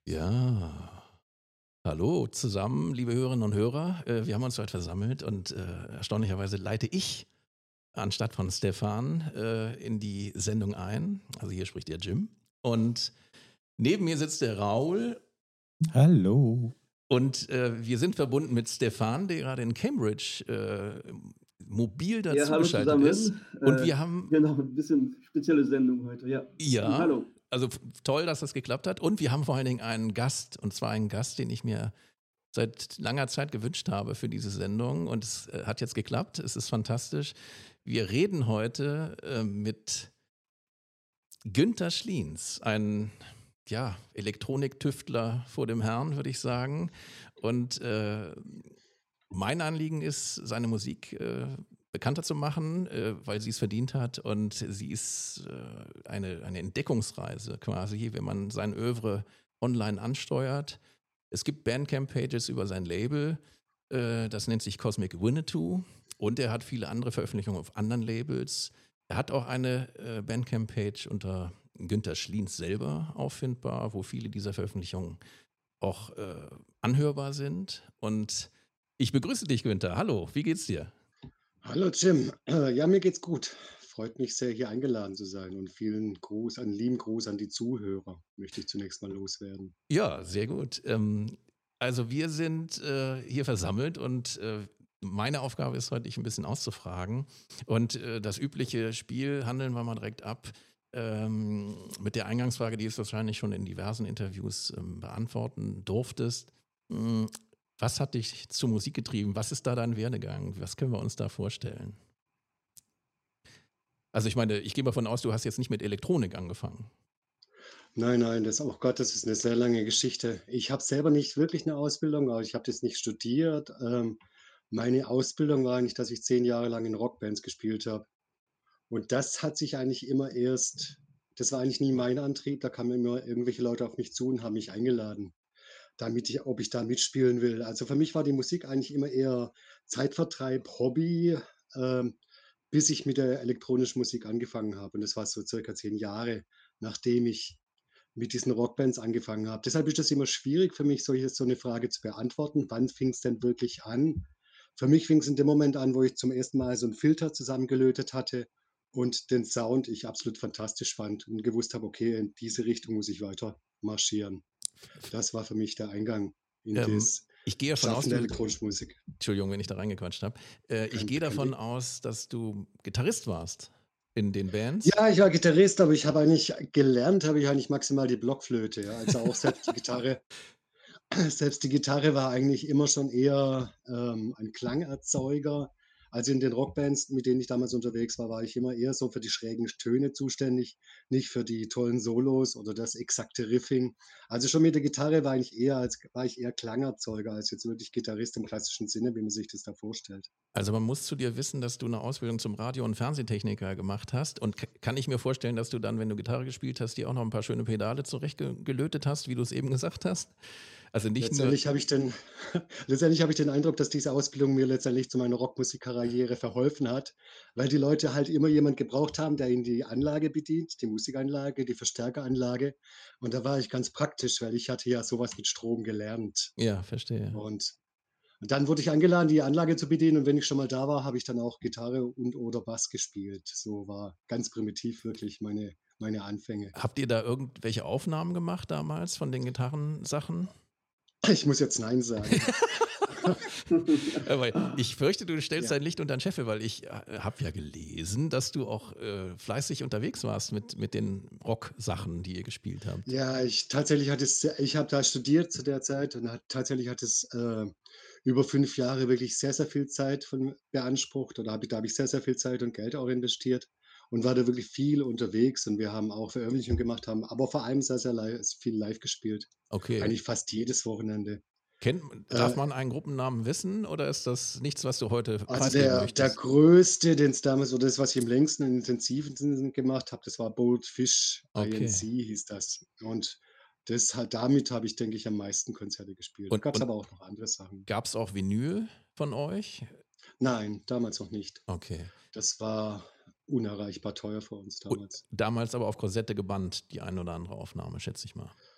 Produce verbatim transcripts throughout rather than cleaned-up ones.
Ja, hallo zusammen, liebe Hörerinnen und Hörer. Äh, wir haben uns heute versammelt und äh, erstaunlicherweise leite ich anstatt von Stefan äh, in die Sendung ein. Also hier spricht der Jim. Und neben mir sitzt der Raul Hallo. und äh, wir sind verbunden mit Stefan, der gerade in Cambridge äh, mobil Ja, hallo dazugeschaltet ist. zusammen. Und Äh, wir haben, genau, ein bisschen spezielle Sendung heute, ja. Und ja, hallo. also f- toll, dass das geklappt hat. Und wir haben vor allen Dingen einen Gast, und zwar einen Gast, den ich mir seit langer Zeit gewünscht habe für diese Sendung und es äh, hat jetzt geklappt. Es ist fantastisch. Wir reden heute äh, mit Günther Schliens, ein ja, Elektroniktüftler vor dem Herrn, würde ich sagen. Und äh, mein Anliegen ist, seine Musik äh, bekannter zu machen, äh, weil sie es verdient hat. Und sie ist äh, eine, eine Entdeckungsreise quasi, wenn man sein Övre online ansteuert. Es gibt Bandcamp-Pages über sein Label, äh, das nennt sich Cosmic Winnetou und er hat viele andere Veröffentlichungen auf anderen Labels. Er hat auch eine äh, Bandcamp-Page unter Günther Schliens selber auffindbar, wo viele dieser Veröffentlichungen auch äh, anhörbar sind. Und ich begrüße dich, Günther. Hallo, wie geht's dir? Hallo Jim. Äh, Ja, mir geht's gut. Freut mich sehr, hier eingeladen zu sein und vielen Gruß, einen lieben Gruß an die Zuhörer, möchte ich zunächst mal loswerden. Ja, sehr gut. Ähm, also wir sind äh, hier versammelt und äh, meine Aufgabe ist heute, dich ein bisschen auszufragen. Und äh, das übliche Spiel handeln wir mal direkt ab. Ähm, mit der Eingangsfrage, die du wahrscheinlich schon in diversen Interviews ähm, beantworten durftest. Hm, was hat dich zur Musik getrieben? Was ist da dein Werdegang? Was können wir uns da vorstellen? Also ich meine, ich gehe mal davon aus, du hast jetzt nicht mit Elektronik angefangen. Nein, nein, das oh Gott, das ist eine sehr lange Geschichte. Ich habe selber nicht wirklich eine Ausbildung, aber ich habe das nicht studiert. Ähm, meine Ausbildung war eigentlich, dass ich zehn Jahre lang in Rockbands gespielt habe. Und das hat sich eigentlich immer erst das war eigentlich nie mein Antrieb. Da kamen immer irgendwelche Leute auf mich zu und haben mich eingeladen, damit ich ob ich da mitspielen will. Also, für mich war die Musik eigentlich immer eher Zeitvertreib, Hobby, ähm, bis ich mit der elektronischen Musik angefangen habe. Und das war so circa zehn Jahre, nachdem ich mit diesen Rockbands angefangen habe. Deshalb ist das immer schwierig für mich, solche so eine Frage zu beantworten. Wann fing es denn wirklich an? Für mich fing es in dem Moment an, wo ich zum ersten Mal so 'n Filter zusammengelötet hatte und den Sound ich absolut fantastisch fand und gewusst habe: „Okay, in diese Richtung muss ich weiter marschieren.“ Das war für mich der Eingang in Ähm, das ich gehe davon aus, Schaffen der du, elektronischen Musik. Entschuldigung, wenn ich da reingequatscht habe. Äh, ich Kein gehe kein davon Ding. aus, dass du Gitarrist warst in den Bands. Ja, ich war Gitarrist, aber ich habe eigentlich gelernt habe ich eigentlich maximal die Blockflöte, ja. Also, auch selbst die Gitarre selbst die Gitarre war eigentlich immer schon eher, ähm, ein Klangerzeuger. Also, in den Rockbands, mit denen ich damals unterwegs war, war ich immer eher so für die schrägen Töne zuständig, nicht für die tollen Solos oder das exakte Riffing. Also, schon mit der Gitarre war ich eher als war ich eher Klangerzeuger als jetzt wirklich Gitarrist im klassischen Sinne, wie man sich das da vorstellt. Also man muss zu dir wissen, dass du eine Ausbildung zum Radio- und Fernsehtechniker gemacht hast. Und k- kann ich mir vorstellen, dass du dann, wenn du Gitarre gespielt hast, dir auch noch ein paar schöne Pedale zurechtgelötet hast, wie du es eben gesagt hast? Also nicht nur, Letztendlich habe ich den letztendlich habe ich den Eindruck, dass diese Ausbildung mir letztendlich zu meiner Rockmusikkarriere verholfen hat, weil die Leute halt immer jemand gebraucht haben, der ihnen die Anlage bedient, die Musikanlage, die Verstärkeranlage. Und da war ich ganz praktisch, weil ich hatte ja sowas mit Strom gelernt. ja, verstehe. Und und dann wurde ich eingeladen, die Anlage zu bedienen und wenn ich schon mal da war, habe ich dann auch Gitarre und oder Bass gespielt. So war ganz primitiv wirklich meine meine Anfänge. Habt ihr da irgendwelche Aufnahmen gemacht damals von den Gitarrensachen? Ich muss jetzt nein sagen. Aber ich fürchte, du stellst Ja. dein Licht unter den Scheffel, weil ich äh, habe ja gelesen, dass du auch äh, fleißig unterwegs warst mit, mit den Rock-Sachen, die ihr gespielt habt. Ja, ich tatsächlich hatte es ich habe da studiert zu der Zeit und hat tatsächlich hat es, äh, über fünf Jahre wirklich sehr, sehr viel Zeit von beansprucht oder habe ich da habe ich sehr, sehr viel Zeit und Geld auch investiert und war da wirklich viel unterwegs und wir haben auch Veröffentlichungen gemacht, haben aber vor allem sehr, sehr live viel live gespielt. Okay. Eigentlich fast jedes Wochenende. Kennt, darf Äh, man einen Gruppennamen wissen oder ist das nichts, was du heute also preisgeben der der möchtest? größte, den es damals oder das, was ich am längsten und intensivsten gemacht habe, das war Bold Fish I N Okay. C hieß das. Und das hat damit habe ich, denke ich, am meisten Konzerte gespielt. Und, Gab's und aber auch noch andere Sachen. gab es auch Vinyl von euch? Nein, damals noch nicht. Okay. Das war unerreichbar teuer für uns Und damals. damals aber auf Kassette gebannt, die ein oder andere Aufnahme, schätze ich mal.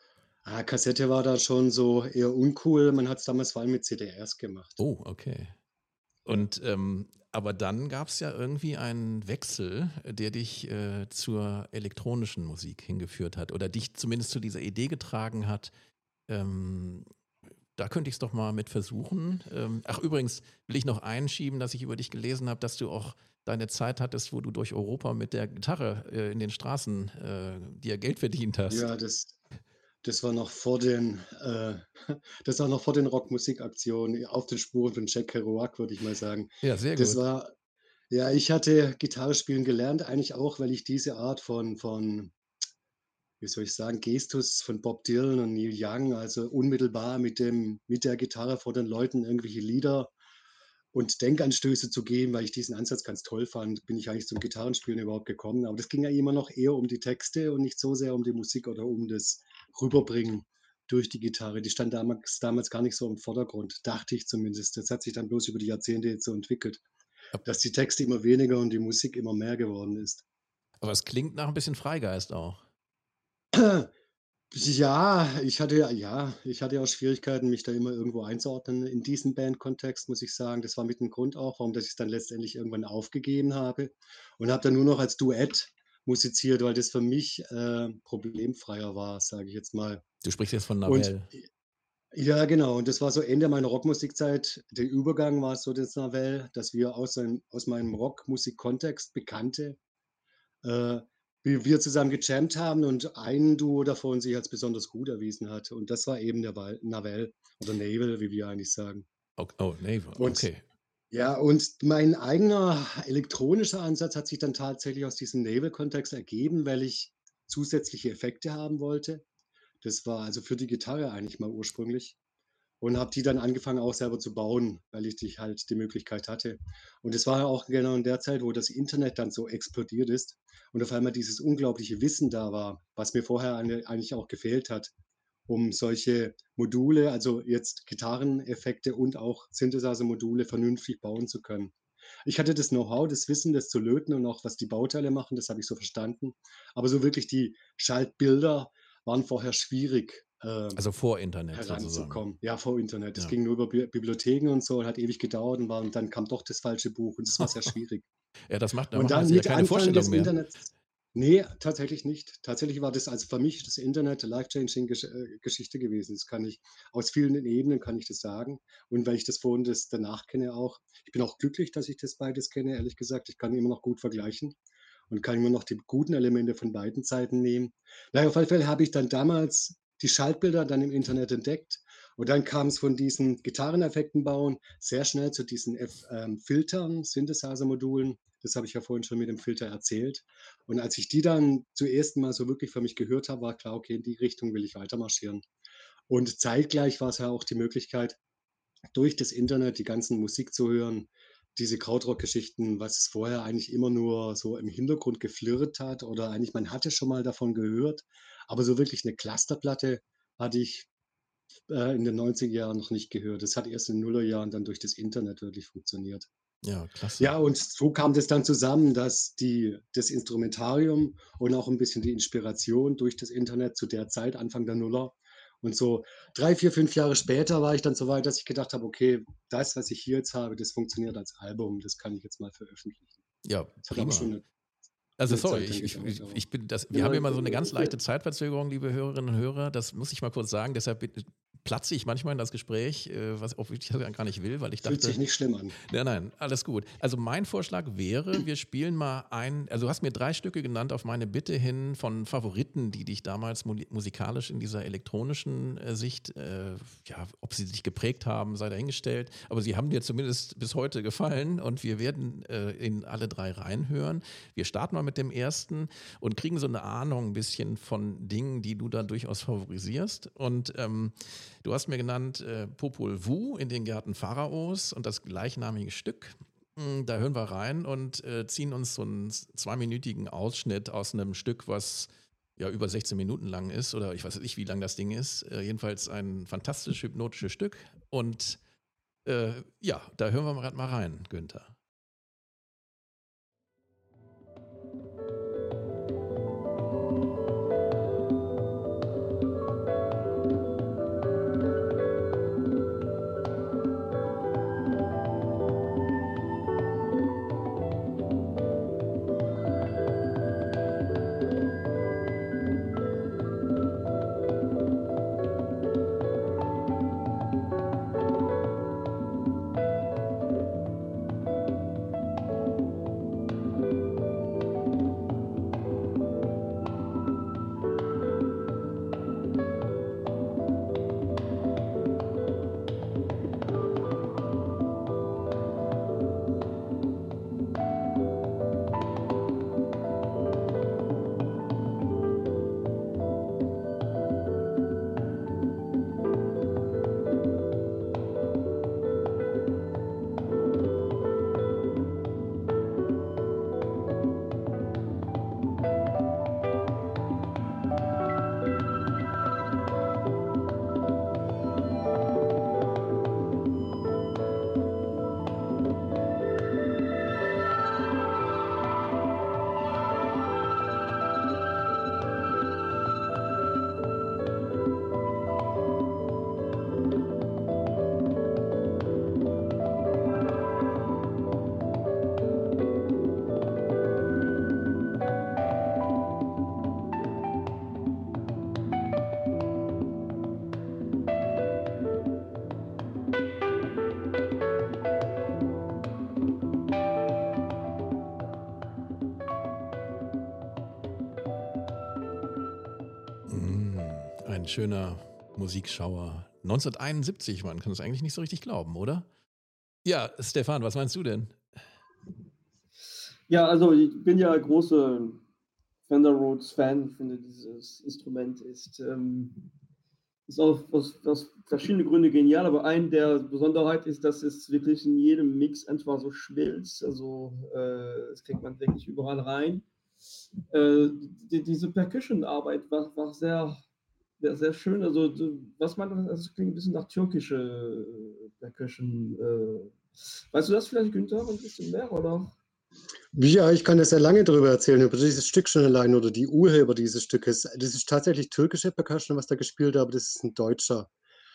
Ah, Kassette war da schon so eher uncool. Man hat's damals vor allem mit C D Rs gemacht. Oh, okay. Ja. Und, ähm aber dann gab's ja irgendwie einen Wechsel, der dich, äh, zur elektronischen Musik hingeführt hat oder dich zumindest zu dieser Idee getragen hat, ähm, da könnte ich's doch mal mit versuchen. Ähm, ach übrigens will ich noch einschieben, dass ich über dich gelesen habe, dass du auch deine Zeit hattest, wo du durch Europa mit der Gitarre, äh, in den Straßen, äh, dir Geld verdient hast. Ja, das das war noch vor den äh, das war noch vor den Rockmusikaktionen auf den Spuren von Jack Kerouac, würde ich mal sagen. Ja, sehr Das gut. war ja, ich hatte Gitarre spielen gelernt, eigentlich auch, weil ich diese Art von von wie soll ich sagen, Gestus von Bob Dylan und Neil Young, also unmittelbar mit dem mit der Gitarre vor den Leuten irgendwelche Lieder und Denkanstöße zu geben, weil ich diesen Ansatz ganz toll fand, bin ich eigentlich zum Gitarrenspielen überhaupt gekommen. Aber das ging ja immer noch eher um die Texte und nicht so sehr um die Musik oder um das Rüberbringen durch die Gitarre. Die stand damals damals gar nicht so im Vordergrund, dachte ich zumindest. Das hat sich dann bloß über die Jahrzehnte jetzt so entwickelt, Ab dass die Texte immer weniger und die Musik immer mehr geworden ist. aber es klingt nach 'n bisschen Freigeist auch. Ja, ich hatte ja ja, ich hatte ja auch Schwierigkeiten, mich da immer irgendwo einzuordnen in diesem Bandkontext, muss ich sagen. Das war mit 'n Grund auch, warum dass ich's dann letztendlich irgendwann aufgegeben habe und habe dann nur noch als Duett musiziert, weil das für mich, äh, problemfreier war, sage ich jetzt mal. Du sprichst jetzt von Und Navel. ja, genau, und das war so Ende meiner Rockmusikzeit. Der Übergang war so das Navel, dass wir aus ein aus meinem Rockmusikkontext Bekannte äh, wie wir zusammen gejammt haben und ein Duo davon sich als besonders gut erwiesen hat. Und das war eben der Wal Navel oder Navel, wie wir eigentlich sagen. Ok oh, Navel, Und okay. ja, und mein eigener elektronischer Ansatz hat sich dann tatsächlich aus diesem Navel-Kontext ergeben, weil ich zusätzliche Effekte haben wollte. Das war also für die Gitarre eigentlich mal ursprünglich und habe die dann angefangen auch selber zu bauen, weil ich die halt die Möglichkeit hatte. Und es war ja auch genau in der Zeit, wo das Internet dann so explodiert ist und auf einmal dieses unglaubliche Wissen da war, was mir vorher eig eigentlich auch gefehlt hat, um solche Module, also jetzt Gitarreneffekte und auch Synthesizer-Module vernünftig bauen zu können. Ich hatte das Know-how, das Wissen, das zu löten und auch was die Bauteile machen, das habe ich so verstanden. Aber so wirklich die Schaltbilder waren vorher schwierig, ähm, Also vor Internet sozusagen. heranzukommen. Ja, vor Internet. Das Ja. ging nur über Bi Bibliotheken und so und hat ewig gedauert und war und dann kam doch das falsche Buch und das war sehr schwierig. Ja, das macht da Und macht man dann sich ja mit keine Anfang des Vorstellung mehr. Internets ne, tatsächlich nicht. Tatsächlich war das also für mich das Internet life-changing Gesch äh, Geschichte gewesen. Das kann ich aus vielen Ebenen kann ich das sagen. Und weil ich das Vor und das Danach kenne auch. Ich bin auch glücklich, dass ich das beides kenne, ehrlich gesagt. Ich kann immer noch gut vergleichen und kann immer noch die guten Elemente von beiden Seiten nehmen. Na ja, auf alle Fälle habe ich dann damals die Schaltbilder dann im Internet entdeckt und dann kam's von diesen Gitarreneffekten bauen sehr schnell zu diesen Eff ähm, Filtern, Synthesizer-Modulen. Das habe ich ja vorhin schon mit dem Filter erzählt. Und als ich die dann zum ersten Mal so wirklich für mich gehört habe, war klar: „Okay, in die Richtung will ich weiter marschieren.“ Und zeitgleich war's ja auch die Möglichkeit, durch das Internet die ganzen Musik zu hören, diese Krautrock-Geschichten, was vorher eigentlich immer nur so im Hintergrund geflirrt hat oder eigentlich man hatte schon mal davon gehört, aber so wirklich 'ne Clusterplatte hatte ich, äh, in den neunziger Jahren noch nicht gehört. Das hat erst in Nullerjahren dann durch das Internet wirklich funktioniert. Ja, klasse. Ja, und so kam das dann zusammen, dass die das Instrumentarium und auch 'n bisschen die Inspiration durch das Internet zu der Zeit, Anfang der Nuller und so drei, vier, fünf Jahre später war ich dann so weit, dass ich gedacht habe: „Okay, das, was ich hier jetzt habe, das funktioniert als Album, das kann ich jetzt mal veröffentlichen.“ Ja, Es hat aber schon prima. 'ne Also 'ne sorry, Zeit dann ich ich gedauert, ich aber ich bin das wir haben Ja, hier äh, immer so 'ne ganz äh, leichte Zeitverzögerung, liebe Hörerinnen und Hörer. Das muss ich mal kurz sagen. Deshalb bin platze ich manchmal in das Gespräch, äh, was obwohl ich das ja gar nicht will, weil ich Fühlt sich dachte nicht schlimm an. nein, nein, alles gut. Also mein Vorschlag wäre, wir spielen mal ein also du hast mir drei Stücke genannt auf meine Bitte hin von Favoriten, die dich damals muli musikalisch in dieser elektronischen, äh, Sicht, äh ja, ob sie dich geprägt haben, sei dahingestellt. Aber sie haben dir zumindest bis heute gefallen und wir werden, äh, in alle drei reinhören. Wir starten mal mit dem ersten und kriegen so 'ne Ahnung 'n bisschen von Dingen, die du da durchaus favorisierst. Und, ähm, du hast mir genannt, äh, Popol Vuh in den Gärten Pharaos und das gleichnamige Stück. Hm, da hören wir rein und, äh, ziehen uns so 'n z zweiminütigen Ausschnitt aus 'nem Stück, was ja über sechzehn Minuten lang ist oder ich weiß nicht, wie lang das Ding ist. Äh, jedenfalls ein fantastisch hypnotisches Stück und, äh, ja, da hören wir grad mal rein, Günther. Ein schöner Musikschauer. neunzehnhunderteinundsiebzig, man kann es eigentlich nicht so richtig glauben, oder? Ja, Stefan, was meinst du denn? Ja, also ich bin ja großer Fender Rhodes Fan. Ich finde, dieses Instrument ist, ähm, ist auch aus, aus verschiedenen Gründen genial, aber eine der Besonderheit ist, dass es wirklich in jedem Mix einfach so schmilzt. Also äh, das kriegt man wirklich überall rein. Äh, die, diese Percussion-Arbeit war, war sehr, sehr, sehr schön. Also du- was man, das klingt ein bisschen nach türkische äh, Percussion. Äh. Weißt du das vielleicht, Günther, ein bisschen mehr, oder? Ja, ich kann ja sehr lange darüber erzählen, über dieses Stück schon allein oder die Urheber dieses Stückes. Das ist tatsächlich türkische Percussion, was da gespielt wird, aber das ist ein Deutscher.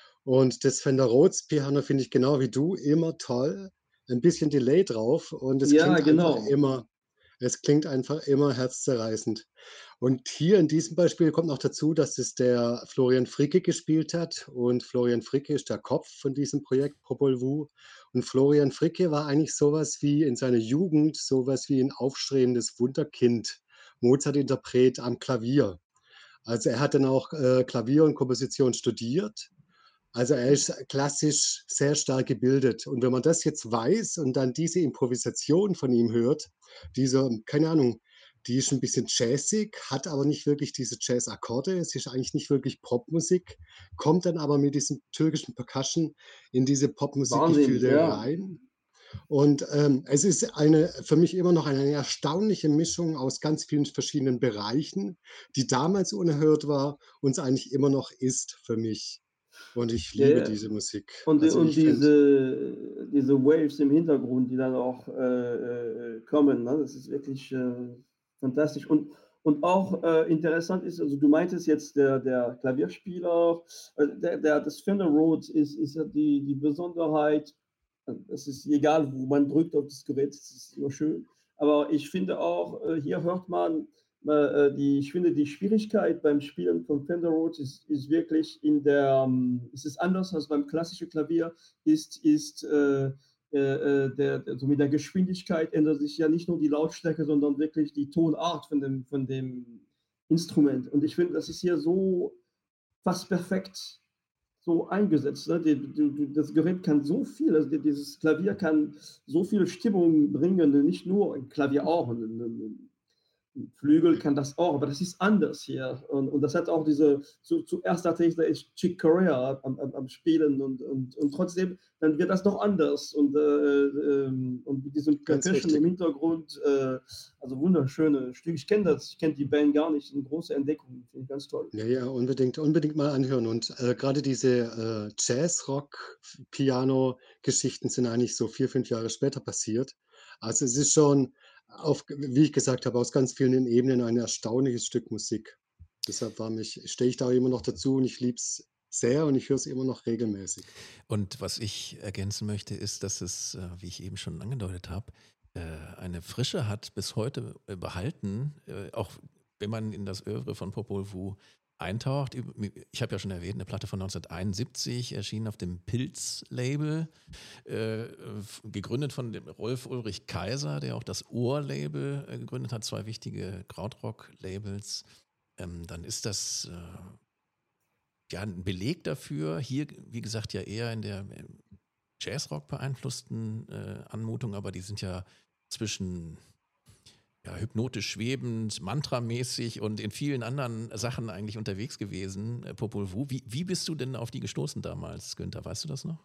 Und das Fender Rhodes Piano finde ich genau wie du immer toll. Ein bisschen Delay drauf und es Ja, klingt einfach genau. immer es klingt einfach immer herzzerreißend. Und hier in diesem Beispiel kommt noch dazu, dass es der Florian Fricke gespielt hat und Florian Fricke ist der Kopf von diesem Projekt Popol Vuh. Und Florian Fricke war eigentlich sowas wie in seiner Jugend sowas wie ein aufstrebendes Wunderkind, Mozart-Interpret am Klavier. Also, er hat dann auch, äh, Klavier und Komposition studiert. Also, er ist klassisch sehr stark gebildet. Und wenn man das jetzt weiß und dann diese Improvisation von ihm hört, diese keine Ahnung, die ist ein bisschen jazzig, hat aber nicht wirklich diese Jazzakkorde. Es ist eigentlich nicht wirklich Popmusik, kommt dann aber mit diesem türkischen Percussion in diese Wahnsinn, Popmusikgefühle ja. rein. Und, ähm, es ist eine für mich immer noch eine erstaunliche Mischung aus ganz vielen verschiedenen Bereichen, die damals unerhört war und es eigentlich immer noch ist für mich. Und ich Ja, liebe ja. diese Musik. Und, die- Also, und ich finde diese, diese Waves im Hintergrund, die dann auch äh, äh, kommen, ne? Das ist wirklich äh, fantastisch. Und, und auch äh, interessant ist, also du meintest jetzt, der, der Klavierspieler, äh, der, der, das Fender Rhodes ist, ist ja die, die Besonderheit, äh, es ist egal, wo man drückt auf das Gerät, es ist immer schön. Aber ich finde auch, äh, hier hört man, äh, die, ich finde, die Schwierigkeit beim Spielen von Fender Rhodes ist, ist wirklich in der, ähm, es ist anders als beim klassischen Klavier, ist, ist äh, äh, äh, der, der, so mit der Geschwindigkeit ändert sich ja nicht nur die Lautstärke, sondern wirklich die Tonart von dem, von dem Instrument. Und ich finde, das ist hier so fast perfekt so eingesetzt. Ne? Die, die, das Gerät kann so viel, also dieses Klavier kann so viel Stimmung bringen, nicht nur ein Klavier auch, ein, ein, Flügel kann das auch, aber das ist anders hier. Und, und das hat auch diese, zu, zuerst dachte ich, da ist Chick Corea am, am, am Spielen und, und, und trotzdem, dann wird das noch anders. Und, äh, ähm, und mit diesem ganz Percussion im richtig. Hintergrund, äh, also wunderschöne Stücke. Ich kenne das, ich kenne die Band gar nicht, eine große Entdeckung, finde ich ganz toll. Ja, ja, unbedingt unbedingt mal anhören. Und, äh, grade diese, äh, Jazz-Rock-Piano-Geschichten sind eigentlich so vier fünf Jahre später passiert. Also, es ist schon auf wie ich gesagt habe, aus ganz vielen Ebenen ein erstaunliches Stück Musik. Deshalb war mich stehe ich da immer noch dazu und ich liebe es sehr und ich höre es immer noch regelmäßig. Und was ich ergänzen möchte, ist, dass es, äh, wie ich eben schon angedeutet habe, äh, eine Frische hat bis heute äh, behalten, äh, auch wenn man in das Œuvre von Popol Vuh eintaucht. Üb- Ich habe ja schon erwähnt, eine Platte von neunzehnhunderteinundsiebzig, erschienen auf dem Pilz-Label, äh, f- gegründet von dem Rolf Ulrich Kaiser, der auch das Ohr-Label äh, gegründet hat, zwei wichtige Krautrock-Labels. Ähm, dann ist das äh, ja ein Beleg dafür. Hier, wie gesagt, ja eher in der äh, Jazzrock beeinflussten äh, Anmutung, aber die sind ja zwischen ja, hypnotisch schwebend, mantramäßig und in vielen anderen Sachen eigentlich unterwegs gewesen, äh, Popol Vuh. Wie, wie bist du denn auf die gestoßen damals, Günther? Weißt du das noch?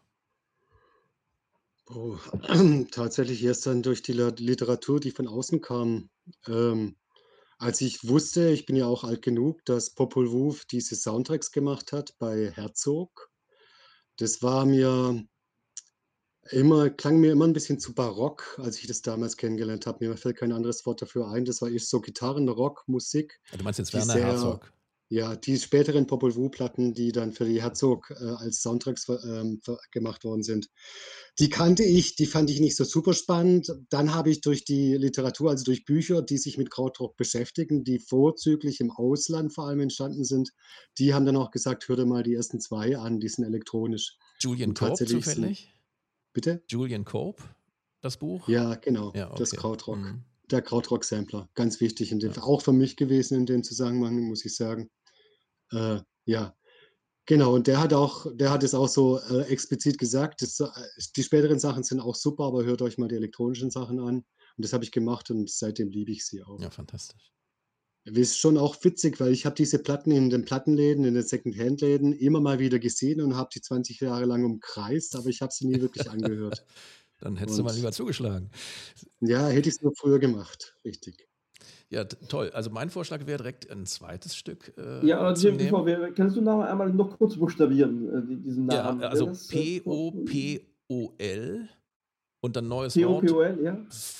Oh, tatsächlich erst dann durch die La Literatur, die von außen kam. Ähm, als ich wusste, ich bin ja auch alt genug, dass Popol Vuh diese Soundtracks gemacht hat bei Herzog. Das war mir immer klang mir immer 'n bisschen zu barock, als ich das damals kennengelernt habe. Mir fällt kein anderes Wort dafür ein. Das war eher so Gitarrenrockmusik, Ah, du meinst jetzt die Werner sehr Herzog? ja, die späteren Popol Vuh-Platten, die dann für die Herzog, äh, als Soundtracks ver ähm, ver gemacht worden sind. Die kannte ich, die fand ich nicht so super spannend. Dann habe ich durch die Literatur, also durch Bücher, die sich mit Krautrock beschäftigen, die vorzüglich im Ausland vor allem entstanden sind, die haben dann auch gesagt: „Hör dir mal die ersten zwei an, die sind elektronisch.“ Julian Und Cope tatsächlich sind zufällig? bitte? Julian Cope, das Buch? Ja, genau, Ja, das okay. Krautrock. Mhm. Der Krautrock-Sampler, ganz wichtig in dem Ja. Fall auch für mich gewesen in dem Zusammenhang, muss ich sagen. Äh Ja, genau. Und der hat auch der hat es auch so, äh, explizit gesagt, das, äh die späteren Sachen sind auch super, aber hört euch mal die elektronischen Sachen an. Und das habe ich gemacht und seitdem liebe ich sie auch. Ja, fantastisch. Ist schon auch witzig, weil ich habe diese Platten in den Plattenläden, in den Secondhand-Läden immer mal wieder gesehen und habe die zwanzig Jahre lang umkreist, aber ich habe sie nie wirklich angehört. Dann hättest du mal Und lieber zugeschlagen. ja, hätte ich's nur früher gemacht, richtig. Ja, t toll. Also mein Vorschlag wäre direkt ein zweites Stück, Ja, äh, aber zu dir bevor nehmen. wir kannst du noch einmal noch kurz buchstabieren, äh, die diesen Ja, Namen? Wäre also das, äh, vor P-O-P-O-L und dann neues Wort P-O-P-O-L, ja?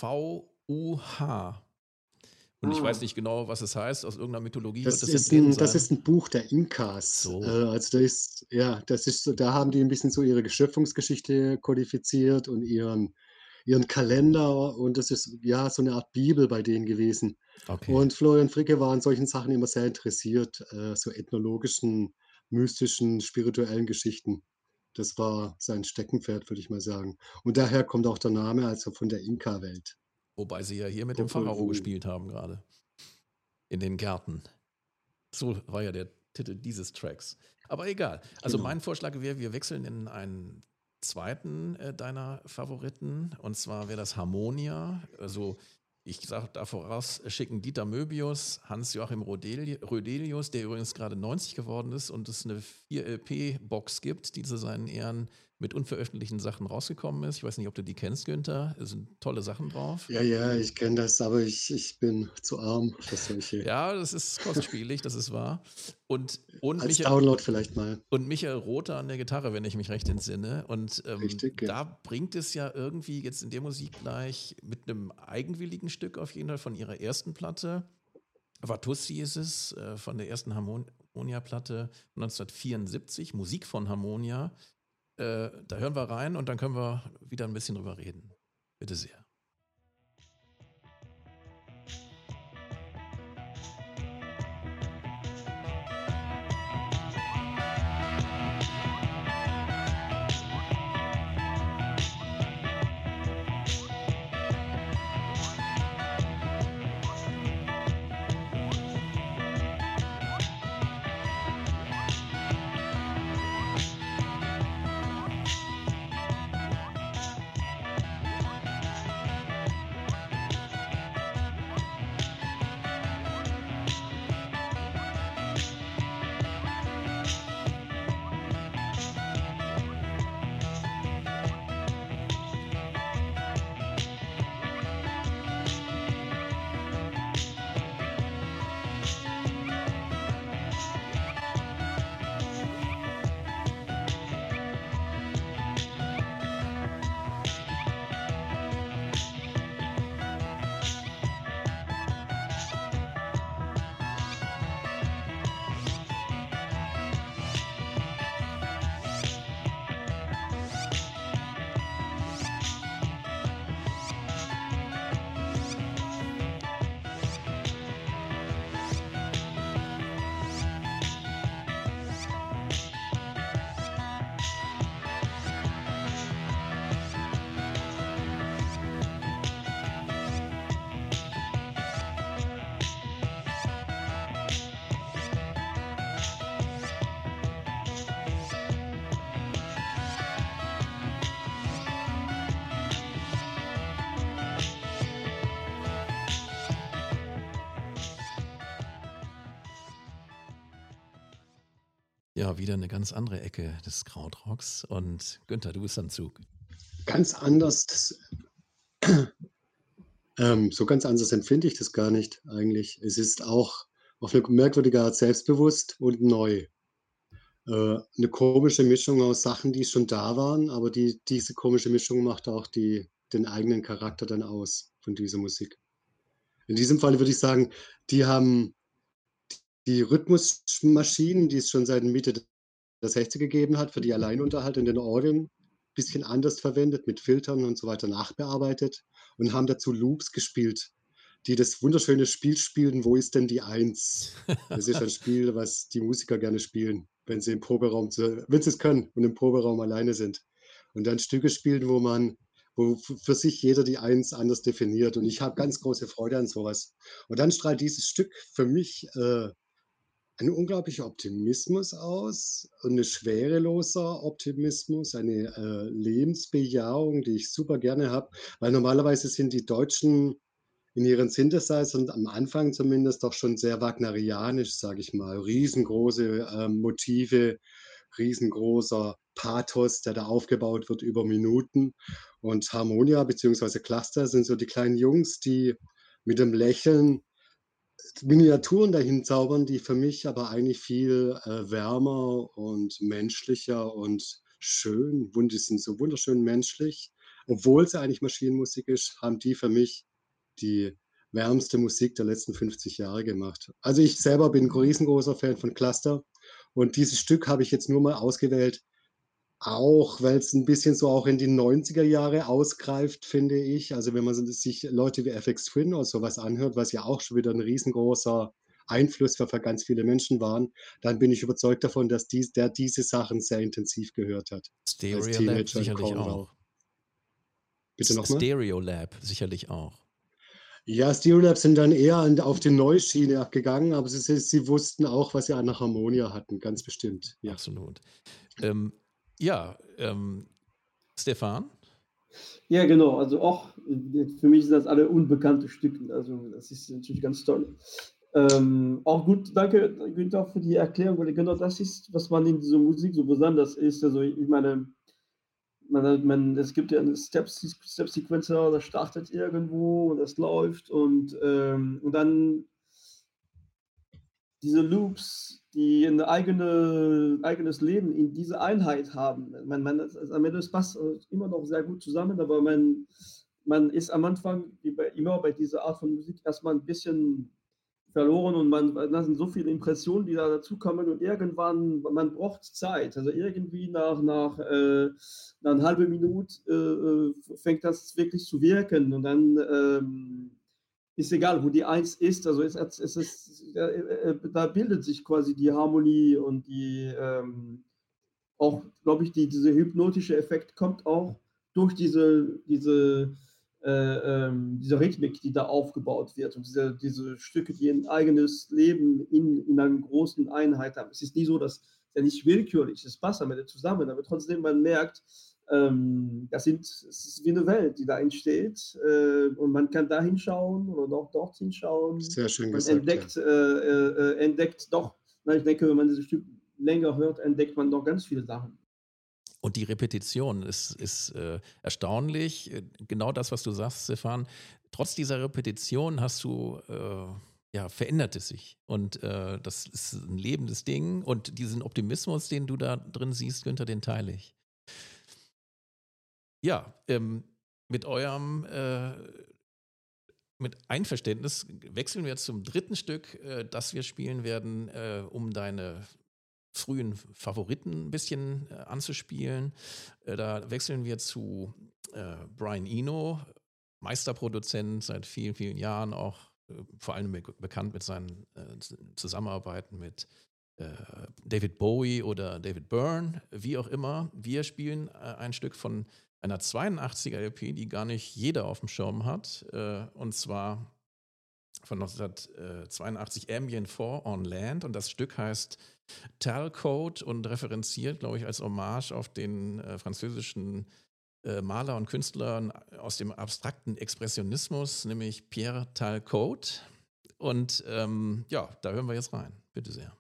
V-U-H. Und ich weiß Ah, nicht genau, was es heißt. Aus irgendeiner Mythologie wird Das das ja ist drin 'n das sein. ist 'n Buch der Inkas. Äh, So, also, da ist ja, das ist so da haben die 'n bisschen so ihre Schöpfungsgeschichte kodifiziert und ihren ihren Kalender und das ist, ja, so 'ne Art Bibel bei denen gewesen. okay. Und Florian Fricke war an solchen Sachen immer sehr interessiert, äh, so ethnologischen, mystischen, spirituellen Geschichten. Das war sein Steckenpferd, würde ich mal sagen. Und daher kommt auch der Name, also von der Inka-Welt. Wobei sie ja hier mit dem Popol Pharao Vuh. gespielt haben gerade in den Gärten. So war ja der Titel dieses Tracks. Aber egal. Also Genau. mein Vorschlag wäre, wir wechseln in einen zweiten äh, deiner Favoriten. Und zwar wäre das Harmonia. Also ich sage da voraus, schicken Dieter Möbius, Hans-Joachim Rodeli- Rödelius, der übrigens gerade neunzig geworden ist und es eine vier L P-Box gibt, die zu seinen Ehren mit unveröffentlichten Sachen rausgekommen ist. Ich weiß nicht, ob du die kennst, Günther. Es sind tolle Sachen drauf. Ja, ja, ich kenne das, aber ich ich bin zu arm für solche. Ja, das ist kostspielig, das ist wahr. Und, und, Als Michael, Download vielleicht mal. und Michael Rother an der Gitarre, wenn ich mich recht entsinne. Und ähm, Richtig, ja. da bringt es ja irgendwie jetzt in der Musik gleich mit einem eigenwilligen Stück auf jeden Fall von ihrer ersten Platte. Watussi ist es, äh, von der ersten Harmonia-Platte neunzehnhundertvierundsiebzig, Musik von Harmonia. Äh, da hören wir rein und dann können wir wieder ein bisschen drüber reden. Bitte sehr. Ja, wieder eine ganz andere Ecke des Krautrocks. Und Günther, du bist am Zug. Ganz anders, das ähm, so ganz anders empfinde ich das gar nicht eigentlich. Es ist auch auf 'ne merkwürdige Art selbstbewusst und neu. Äh, 'ne komische Mischung aus Sachen, die schon da waren, aber die diese komische Mischung macht auch die den eigenen Charakter dann aus von dieser Musik. In diesem Falle würde ich sagen, die haben die Rhythmusmaschinen, die es schon seit Mitte der Sechziger gegeben hat, für die Alleinunterhalt in den Orgeln bisschen anders verwendet, mit Filtern und so weiter nachbearbeitet und haben dazu Loops gespielt, die das wunderschöne Spiel spielen: „Wo ist denn die Eins?“ Das ist ein Spiel, was die Musiker gerne spielen, wenn sie im Proberaum zu wenn sie's können und im Proberaum alleine sind. Und dann Stücke spielen, wo man wo f für sich jeder die Eins anders definiert. Und ich habe ganz große Freude an so was. Und dann strahlt dieses Stück für mich, äh ein unglaublicher Optimismus aus und 'ne schwereloser Optimismus, eine, äh, Lebensbejahung, die ich super gerne habe, weil normalerweise sind die Deutschen in ihren Synthesizern am Anfang zumindest doch schon sehr wagnerianisch, sage ich mal. Riesengroße, ähm, Motive, riesengroßer Pathos, der da aufgebaut wird über Minuten. Und Harmonia beziehungsweise Cluster sind so die kleinen Jungs, die mit dem Lächeln Miniaturen dahin zaubern, die für mich aber eigentlich viel, äh, wärmer und menschlicher und schön wund die sind so wunderschön menschlich. Obwohl es eigentlich Maschinenmusik ist, haben die für mich die wärmste Musik der letzten fünfzig Jahre gemacht. Also, ich selber bin 'n riesengroßer Fan von Cluster und dieses Stück habe ich jetzt nur mal ausgewählt, auch weil's 'n bisschen so auch in die neunziger Jahre ausgreift, finde ich. Also, wenn man so sich Leute wie Aphex Twin oder so was anhört, was ja auch schon wieder 'n riesengroßer Einfluss für für ganz viele Menschen waren, dann bin ich überzeugt davon, dass dies der diese Sachen sehr intensiv gehört hat als Stereolab Teenager in sicherlich Cornwall. auch. Bitte S noch mal? Stereolab sicherlich auch. Ja, Stereolab sind dann eher an auf die Neue-Schiene abgegangen, aber sie sie sie wussten auch, was sie an der Harmonia hatten, ganz bestimmt, ja. Absolut. Ähm, ja, ähm, Stefan? Ja, genau, also auch äh, für mich sind das alle unbekannte Stücke, also das ist natürlich ganz toll. Ähm, auch gut, danke, Günther, für die Erklärung, weil genau das ist, was man in dieser Musik so besonders ist. Also, ich meine, man hat man es gibt ja 'ne Steps Step-Sequencer, das startet irgendwo und das läuft und, ähm und dann diese Loops, die 'ne eigene eigenes Leben in dieser Einheit haben. Man man das am Ende, das passt, äh, immer noch sehr gut zusammen, aber man man ist am Anfang wie bei immer bei dieser Art von Musik erst mal 'n bisschen verloren und man da sind so viele Impressionen, die da dazukommen und irgendwann man braucht Zeit. Also, irgendwie nach nach, äh nach 'ne halbe Minute, äh, äh, fängt das wirklich zu wirken und dann, ähm, ist egal, wo die Eins ist. Also, es es es ist, äh, äh, da bildet sich quasi die Harmonie und die, ähm auch, glaube ich, die diese hypnotische Effekt kommt auch durch diese diese, äh, ähm diese Rhythmik, die da aufgebaut wird und diese diese Stücke, die 'n eigenes Leben in in einer großen Einheit haben. Es ist nie so, dass ja nicht willkürlich, es passt am Ende zusammen, aber trotzdem, man merkt, ähm, das sind es ist wie 'ne Welt, die da entsteht, äh, und man kann da hinschauen oder auch dort hinschauen. Sehr schön Man gesagt, ja. entdeckt, äh, äh, äh entdeckt doch na, ich denke, wenn man dieses Stück länger hört, entdeckt man noch ganz viele Sachen. Und die Repetition ist ist, äh, erstaunlich. Äh, genau das, was du sagst, Stefan. Trotz dieser Repetition hast du, äh ja, verändert es sich. Und, äh, das ist 'n lebendes Ding und diesen Optimismus, den du da drin siehst, Günther, den teile ich. Ja, ähm, mit eurem, äh mit Einverständnis wechseln wir jetzt zum dritten Stück, äh, das wir spielen werden, äh, um deine frühen Favoriten 'n bisschen, äh, anzuspielen. Äh, da wechseln wir zu, äh, Brian Eno, Meisterproduzent seit vielen, vielen Jahren auch, äh, vor allem be bekannt mit seinen, äh, Z Zusammenarbeiten mit, äh, David Bowie oder David Byrne, wie auch immer. Wir spielen, äh, ein Stück von einer zweiundachtziger L P, die gar nicht jeder aufm Schirm hat, äh, und zwar von neunzehnhundertzweiundachtzig Ambient four on Land und das Stück heißt Talcode und referenziert, glaube ich, als Hommage auf den, äh, französischen, äh, Maler und Künstler aus dem abstrakten Expressionismus, nämlich Pierre Talcode. Und, ähm, ja, da hören wir jetzt rein. Bitte sehr.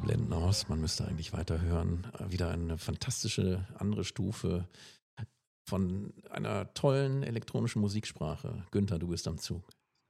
blenden aus. Man müsste eigentlich weiterhören. Äh, Wieder eine fantastische andere Stufe von einer tollen elektronischen Musiksprache. Günther, du bist am Zug.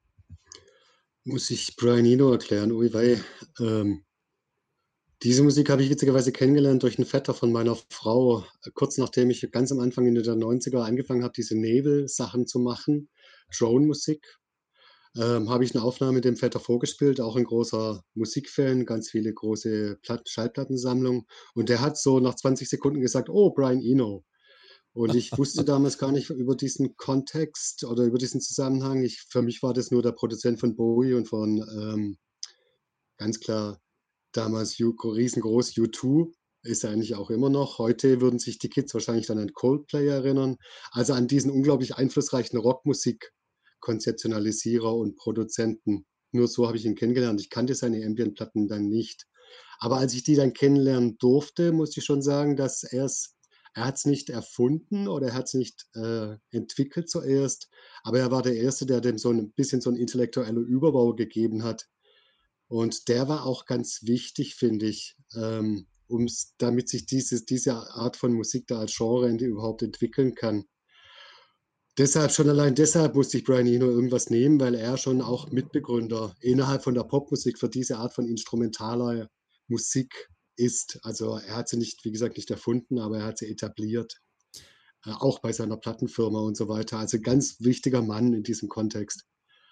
Muss ich Brian Eno erklären? Ui wei. Ähm, diese Musik habe ich witzigerweise kennengelernt durch 'n Vetter von meiner Frau, äh, kurz nachdem ich ganz am Anfang Ende der neunziger angefangen habe, diese Nebel-Sachen zu machen, Drone-Musik, ähm, habe ich 'ne Aufnahme dem Vetter vorgespielt, auch 'n großer Musikfan, ganz viele große Platt Schallplattensammlung. Und der hat so nach zwanzig Sekunden gesagt: „Oh, Brian Eno." Und ich wusste damals gar nicht über diesen Kontext oder über diesen Zusammenhang. Ich für mich war das nur der Produzent von Bowie und von, ähm, ganz klar damals U riesengroß U zwei, ist er eigentlich auch immer noch. Heute würden sich die Kids wahrscheinlich dann an Coldplay erinnern. Also, an diesen unglaublich einflussreichen Rockmusik-Konzeptionalisierer und Produzenten. Nur so habe ich ihn kennengelernt. Ich kannte seine Ambient-Platten dann nicht. Aber als ich die dann kennenlernen durfte, muss ich schon sagen, dass er's er hat's nicht erfunden oder er hat's nicht, äh, entwickelt zuerst, aber er war der Erste, der dem so 'n bisschen so 'n intellektueller Überbau gegeben hat. Und der war auch ganz wichtig, finde ich, ähm, um's damit sich dieses diese Art von Musik da als Genre ent überhaupt entwickeln kann. Deshalb schon allein deshalb musste ich Brian Eno irgendwas nehmen, weil er schon auch Mitbegründer innerhalb von der Popmusik für diese Art von instrumentaler Musik ist. Also, er hat sie nicht wie gesagt, nicht erfunden, aber er hat sie etabliert, äh, auch bei seiner Plattenfirma und so weiter. Also, ganz wichtiger Mann in diesem Kontext.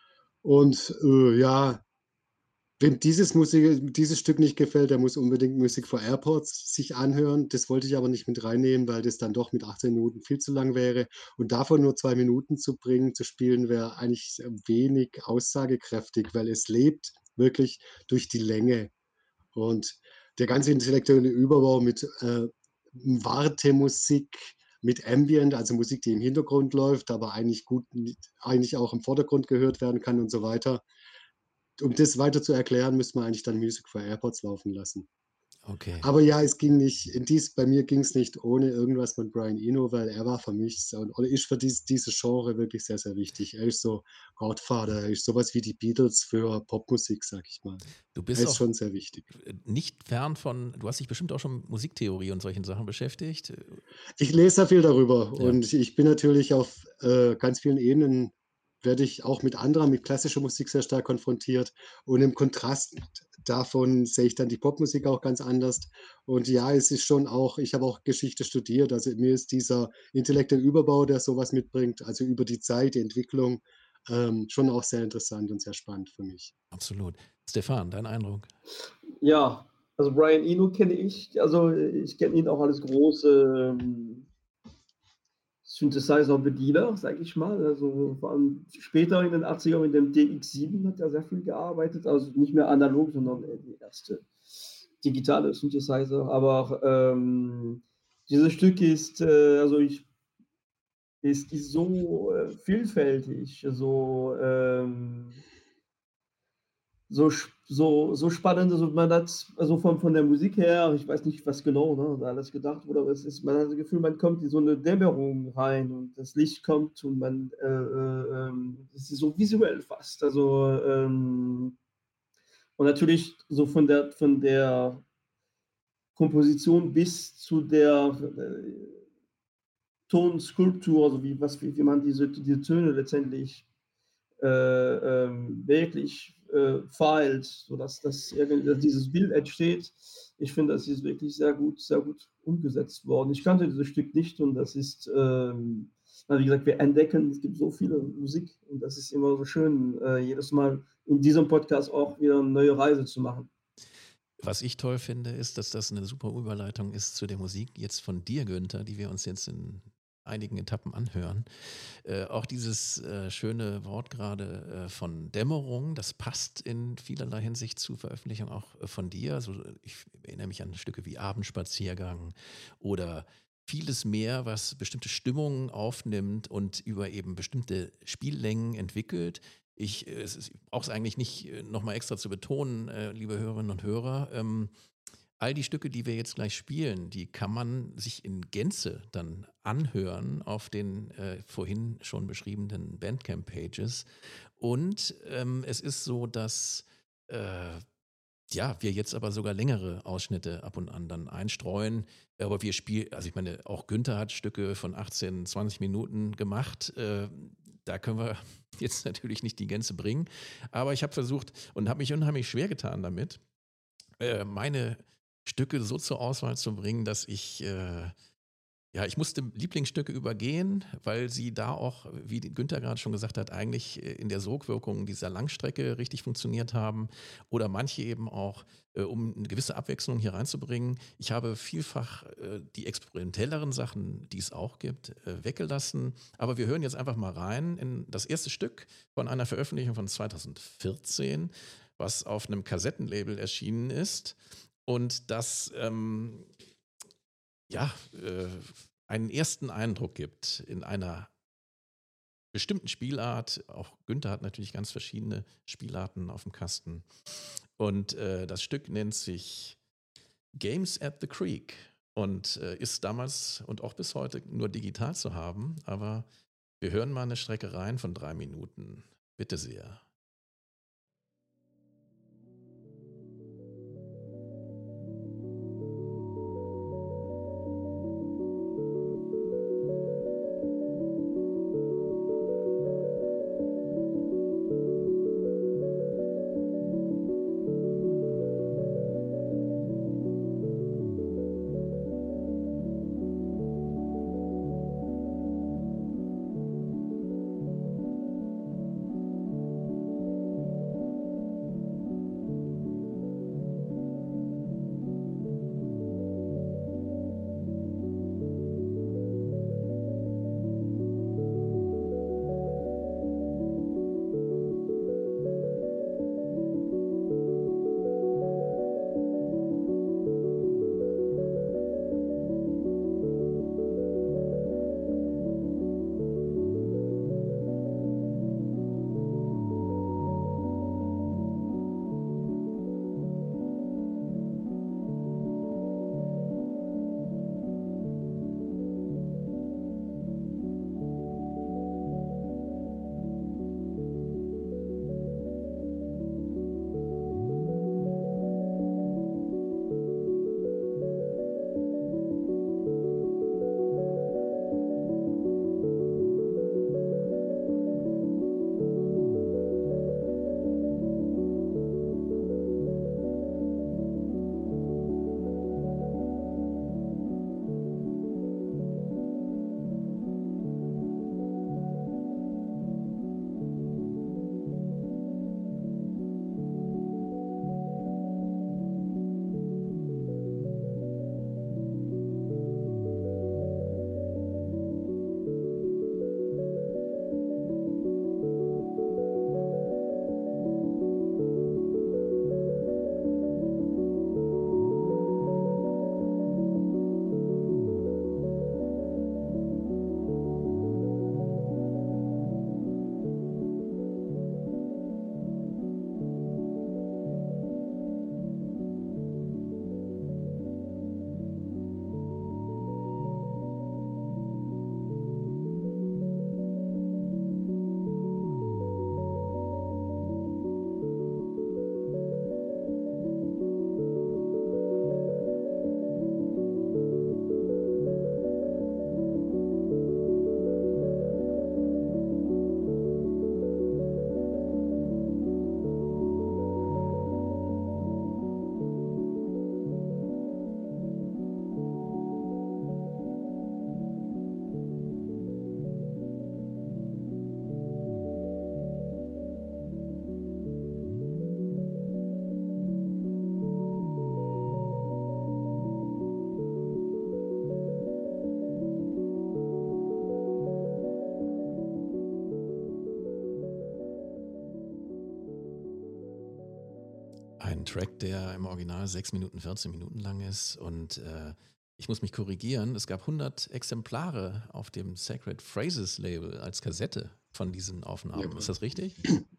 Und, äh, ja, wem dieses Musik dieses Stück nicht gefällt, der muss unbedingt Music for Airports sich anhören. Das wollte ich aber nicht mit reinnehmen, weil das dann doch mit achtzehn Minuten viel zu lang wäre. Und davon nur zwei Minuten zu bringen zu spielen, wäre eigentlich sehr wenig aussagekräftig, weil es lebt wirklich durch die Länge. Und der ganze intellektuelle Überbau mit, äh, Wartemusik, mit Ambient, also Musik, die im Hintergrund läuft, aber eigentlich gut mit eigentlich auch im Vordergrund gehört werden kann und so weiter. Um das weiter zu erklären, müsste man eigentlich dann Music for Airports laufen lassen. Okay. Aber ja, es ging nicht in dies bei mir ging's nicht ohne irgendwas von Brian Eno, weil er war für mich so oder ist für dies dieses Genre wirklich sehr, sehr wichtig. Er ist so Godfather, er ist so was wie die Beatles für Popmusik, sage ich mal. Du Er bist ist auch schon sehr wichtig. äh, nicht fern von du hast dich bestimmt auch schon mit Musiktheorie und solchen Sachen beschäftigt? Äh, Ich lese sehr viel darüber ja. und ich bin natürlich auf, äh, ganz vielen Ebenen werde ich auch mit anderer mit klassischer Musik sehr stark konfrontiert und im Kontrast davon sehe ich dann die Popmusik auch ganz anders. Und ja, es ist schon auch ich habe auch Geschichte studiert, also mir ist dieser intellektuelle Überbau, der so was mitbringt, also über die Zeit, die Entwicklung, ähm, schon auch sehr interessant und sehr spannend für mich. Absolut. Stefan, dein Eindruck? Ja, also Brian Eno kenne ich also, ich kenne ihn auch als große, ähm Synthesizer-Bediener, sage ich mal. Also, vor allem später in den achtzigern mit dem D X sieben hat er sehr viel gearbeitet, also nicht mehr analog, sondern, äh, die erste digitale Synthesizer. Aber, ähm, dieses Stück ist, äh also ich ist ist so, äh, vielfältig, so, ähm so sp so so spannend, also man hat also von von der Musik her, ich weiß nicht, was genau, ne, da alles gedacht wurde, aber es ist man hat das Gefühl, man kommt in so 'ne Dämmerung rein und das Licht kommt und man, äh, äh, ähm es ist so visuell fast. Also, ähm und natürlich so von der von der Komposition bis zu der, äh, Tonskulptur, also wie was wie wie man diese diese Töne letztendlich äh, ähm, wirklich, äh, feilt, sodass das irgend dass dieses Bild entsteht. Ich finde, das ist wirklich sehr gut sehr gut umgesetzt worden. Ich kannte dieses Stück nicht und das ist, ähm na, wie gesagt, wir entdecken es gibt so viele Musik und das ist immer so schön, äh, jedes Mal in diesem Podcast auch wieder 'ne neue Reise zu machen. Was ich toll finde, ist, dass das 'ne super Überleitung ist zu der Musik jetzt von dir, Günther, die wir uns jetzt in einigen Etappen anhören. Äh, auch dieses, äh, schöne Wort grade, äh, von Dämmerung, das passt in vielerlei Hinsicht zur Veröffentlichung auch, äh, von dir. Also, ich erinnere mich an Stücke wie Abendspaziergang oder vieles mehr, was bestimmte Stimmungen aufnimmt und über eben bestimmte Spiellängen entwickelt. Ich, äh es ist ich brauche es eigentlich nicht, äh, noch mal extra zu betonen, äh, liebe Hörerinnen und Hörer. Ähm, all die Stücke, die wir jetzt gleich spielen, die kann man sich in Gänze dann anhören auf den, äh, vorhin schon beschriebenen Bandcamp-Pages. Und, ähm, es ist so, dass, äh ja, wir jetzt aber sogar längere Ausschnitte ab und an dann einstreuen. Aber wir spielen, also ich meine, auch Günther hat Stücke von achtzehn, zwanzig Minuten gemacht. Äh, da können wir jetzt natürlich nicht die Gänze bringen. Aber ich habe versucht und habe mich unheimlich schwer getan damit, äh, meine Stücke so zur Auswahl zu bringen, dass ich, äh, ja, ich musste Lieblingsstücke übergehen, weil sie da auch, wie Günther gerade schon gesagt hat, eigentlich in der Sogwirkung dieser Langstrecke richtig funktioniert haben oder manche eben auch, äh, um eine gewisse Abwechslung hier reinzubringen. Ich habe vielfach äh, die experimentelleren Sachen, die es auch gibt, äh, weggelassen. Aber wir hören jetzt einfach mal rein in das erste Stück von einer Veröffentlichung von zweitausendvierzehn, was auf einem Kassettenlabel erschienen ist und das ähm, ja, äh, einen ersten Eindruck gibt in einer bestimmten Spielart. Auch Günther hat natürlich ganz verschiedene Spielarten auf dem Kasten. Und äh, das Stück nennt sich Games at the Creek und äh, ist damals und auch bis heute nur digital zu haben. Aber wir hören mal eine Strecke rein von drei Minuten. Bitte sehr. Ein Track, der im Original sechs Minuten, vierzehn Minuten lang ist und äh, ich muss mich korrigieren, es gab hundert Exemplare auf dem Sacred Phrases Label als Kassette von diesen Aufnahmen. Ja, Ist das richtig?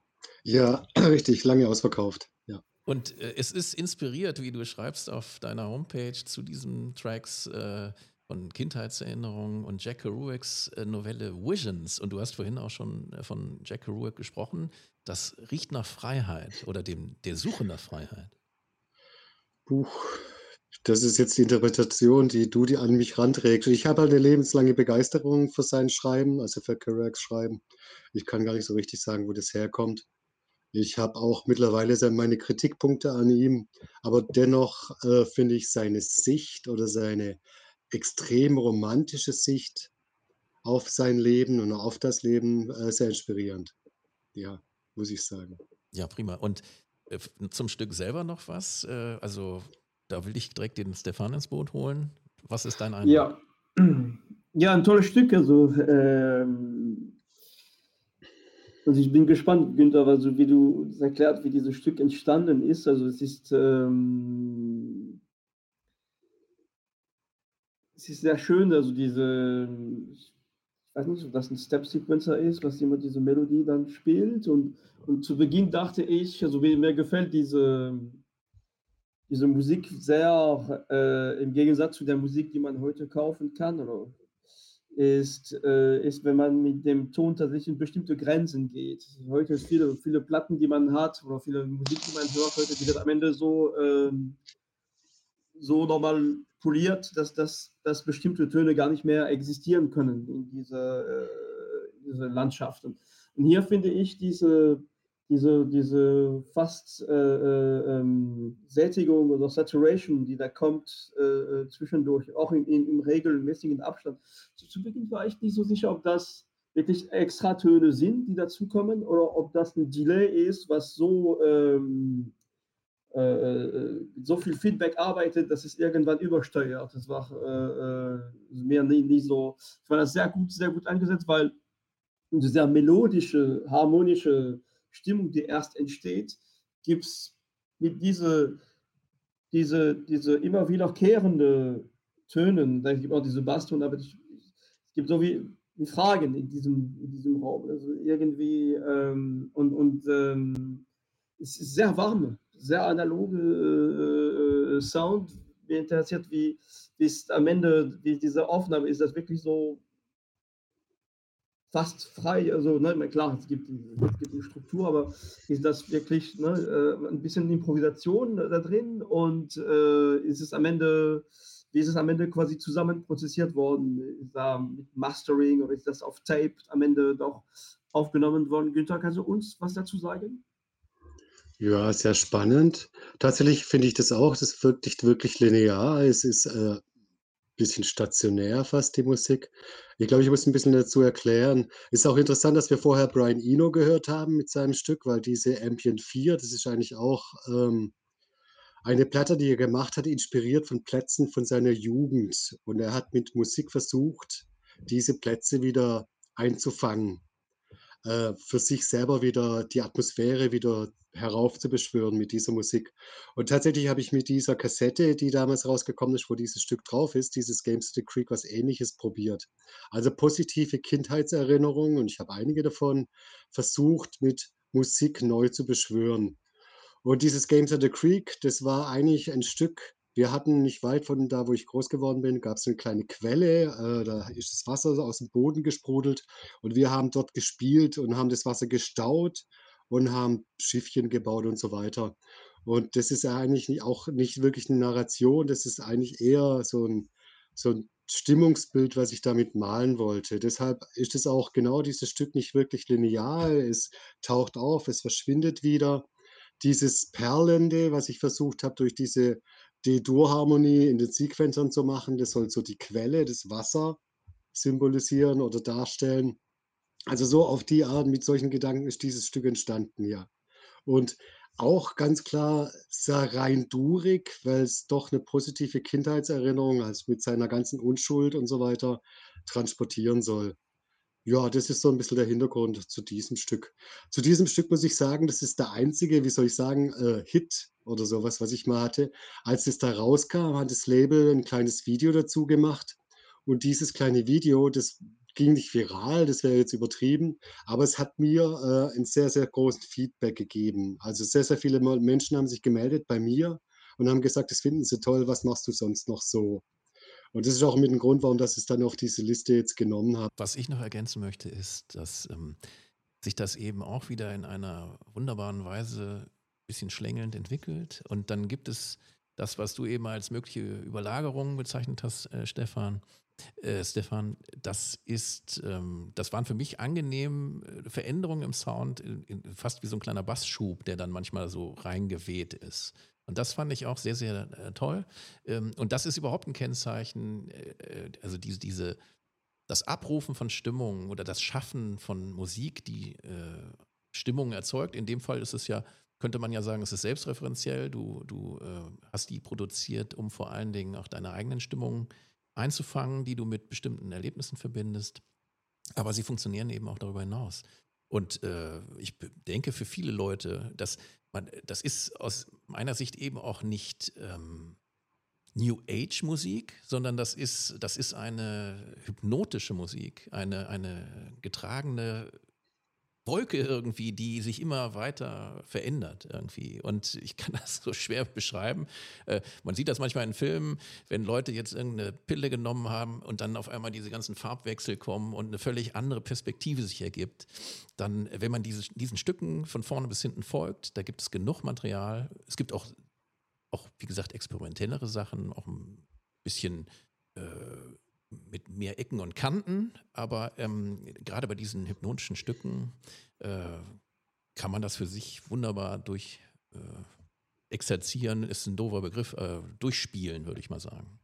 ja, richtig, lange ausverkauft. Ja. Und äh, es ist inspiriert, wie du schreibst auf deiner Homepage zu diesen Tracks äh, von Kindheitserinnerungen und Jack Kerouacs äh, Novelle Visions. Und du hast vorhin auch schon äh, von Jack Kerouac gesprochen. Das riecht nach Freiheit oder dem, der Suche nach Freiheit. Puh, das ist jetzt die Interpretation, die du die an mich ranträgst. Ich habe halt 'ne lebenslange Begeisterung für sein Schreiben, also für Kerouacs Schreiben. Ich kann gar nicht so richtig sagen, wo das herkommt. Ich habe auch mittlerweile so meine Kritikpunkte an ihm, aber dennoch, äh, finde ich seine Sicht oder seine extrem romantische Sicht auf sein Leben und auf das Leben, äh, sehr inspirierend. Ja, muss ich sagen. Ja, prima. Und äh, f- zum Stück selber noch was? Äh, also, da will ich direkt den Stefan ins Boot holen. Was ist dein Eindruck? Ja. Ja, ein tolles Stück, also, ähm also, ich bin gespannt, Günther, also, wie du es erklärt, wie dieses Stück entstanden ist. Also, es ist, ähm es ist sehr schön, also, diese ich weiß nicht, ob das 'n Step-Sequencer ist, was immer diese Melodie dann spielt und und zu Beginn dachte ich, also, mir mir gefällt diese diese Musik sehr, äh, im Gegensatz zu der Musik, die man heute kaufen kann oder ist, äh, ist, wenn man mit dem Ton tatsächlich in bestimmte Grenzen geht. Heute ist viele, viele Platten, die man hat oder viele Musik, die man hört heute, die wird am Ende so, ähm, so normal poliert, dass, dass, dass bestimmte Töne gar nicht mehr existieren können in dieser, äh, dieser Landschaft. Und, und hier finde ich diese, diese, diese fast äh, äh, ähm, Sättigung oder Saturation, die da kommt äh, äh, zwischendurch, auch in, in, im regelmäßigen Abstand. Zu, zu Beginn war ich nicht so sicher, ob das wirklich Extratöne sind, die dazukommen, oder ob das ein Delay ist, was so ähm, äh, äh, so viel Feedback arbeitet, dass es irgendwann übersteuert. Das war äh, äh, mir nie, nie so. Ich fand das sehr gut, sehr gut angesetzt, weil eine sehr melodische, harmonische Stimmung, die erst entsteht, gibt es mit diese, diese, diese immer wiederkehrende Tönen, da gibt auch diese Basston, aber ich, es gibt so wie, wie Fragen in diesem, in diesem Raum. Also irgendwie ähm, und, und ähm, es ist sehr warm, sehr analoge äh, äh, Sound. Mir interessiert, wie es am Ende, wie diese Aufnahme ist, das wirklich so fast frei, also ne, klar, es gibt, es gibt eine Struktur, aber ist das wirklich ne, äh, ein bisschen Improvisation da drin und äh, ist es am Ende, wie ist es am Ende quasi zusammen prozessiert worden? Ist da mit Mastering oder ist das auf Tape am Ende doch aufgenommen worden? Günther, kannst du uns was dazu sagen? Ja, sehr spannend. Tatsächlich finde ich das auch, das wirkt nicht wirklich linear. Es ist, äh, bisschen stationär fast, die Musik. Ich glaube, ich muss ein bisschen dazu erklären. Ist auch interessant, dass wir vorher Brian Eno gehört haben mit seinem Stück, weil diese Ambient vier, das ist eigentlich auch, ähm, eine Platte, die er gemacht hat, inspiriert von Plätzen von seiner Jugend. Und er hat mit Musik versucht, diese Plätze wieder einzufangen, äh, für sich selber wieder die Atmosphäre wieder heraufzubeschwören mit dieser Musik. Und tatsächlich habe ich mit dieser Kassette, die damals rausgekommen ist, wo dieses Stück drauf ist, dieses „Games of the Creek", was Ähnliches probiert. Also, positive Kindheitserinnerungen, und ich habe einige davon, versucht, mit Musik neu zu beschwören. Und dieses „Games of the Creek", das war eigentlich ein Stück, wir hatten nicht weit von da, wo ich groß geworden bin, gab es eine kleine Quelle, äh, da ist das Wasser so aus dem Boden gesprudelt und wir haben dort gespielt und haben das Wasser gestaut und haben Schiffchen gebaut und so weiter. Und das ist ja eigentlich ni auch nicht wirklich 'ne Narration, das ist eigentlich eher so 'n so 'n Stimmungsbild, was ich damit malen wollte. Deshalb ist es auch genau dieses Stück nicht wirklich linear. Es taucht auf, es verschwindet wieder. Dieses Perlende, was ich versucht habe, durch diese D-Dur-Harmonie in den Sequenzern zu machen, das soll so die Quelle, das Wasser symbolisieren oder darstellen. Also, so auf die Art, mit solchen Gedanken ist dieses Stück entstanden, ja. Und auch ganz klar sehr rein durig, weil es doch 'ne positive Kindheitserinnerung, also, mit seiner ganzen Unschuld und so weiter transportieren soll. Ja, das ist so 'n bisschen der Hintergrund zu diesem Stück. Zu diesem Stück muss ich sagen, das ist der einzige, wie soll ich sagen, äh, Hit oder so was, was ich mal hatte. Als es da rauskam, hat das Label 'n kleines Video dazu gemacht und dieses kleine Video, das ging nicht viral, das wäre jetzt übertrieben, aber es hat mir, äh, 'n sehr, sehr großen Feedback gegeben. Also, sehr, sehr viele Mal Menschen haben sich gemeldet bei mir und haben gesagt, das finden sie toll, was machst du sonst noch so? Und das ist auch mit 'n Grund, warum dass ich's dann auf diese Liste jetzt genommen habe. Was ich noch ergänzen möchte, ist, dass ähm, sich das eben auch wieder in einer wunderbaren Weise ein bisschen schlängelnd entwickelt. Und dann gibt es das, was du eben als mögliche Überlagerung bezeichnet hast, äh, Stefan, äh, Stefan, das ist, ähm, das waren für mich angenehm äh, Veränderungen im Sound, in, in, fast wie so ein kleiner Bassschub, der dann manchmal so reingeweht ist. Und das fand ich auch sehr, sehr äh, toll. Ähm, und das ist überhaupt ein Kennzeichen, äh, also diese, diese, das Abrufen von Stimmungen oder das Schaffen von Musik, die äh, Stimmungen erzeugt. In dem Fall ist es ja, könnte man ja sagen, es ist selbstreferenziell. Du, du äh, hast die produziert, um vor allen Dingen auch deine eigenen Stimmungen einzufangen, die du mit bestimmten Erlebnissen verbindest. Aber sie funktionieren eben auch darüber hinaus. Und äh, ich denke für viele Leute, dass man, das ist aus meiner Sicht eben auch nicht ähm, New Age Musik, sondern das ist, das ist eine hypnotische Musik, eine, eine getragene Wolke irgendwie, die sich immer weiter verändert irgendwie. Und ich kann das so schwer beschreiben. Äh, man sieht das manchmal in Filmen, wenn Leute jetzt irgendeine Pille genommen haben und dann auf einmal diese ganzen Farbwechsel kommen und eine völlig andere Perspektive sich ergibt. Dann, wenn man diese, diesen Stücken von vorne bis hinten folgt, da gibt es genug Material. Es gibt auch, auch wie gesagt, experimentellere Sachen, auch ein bisschen äh, mit mehr Ecken und Kanten, aber ähm, gerade bei diesen hypnotischen Stücken äh, kann man das für sich wunderbar durch äh, exerzieren, ist ein doofer Begriff, äh, durchspielen, würde ich mal sagen.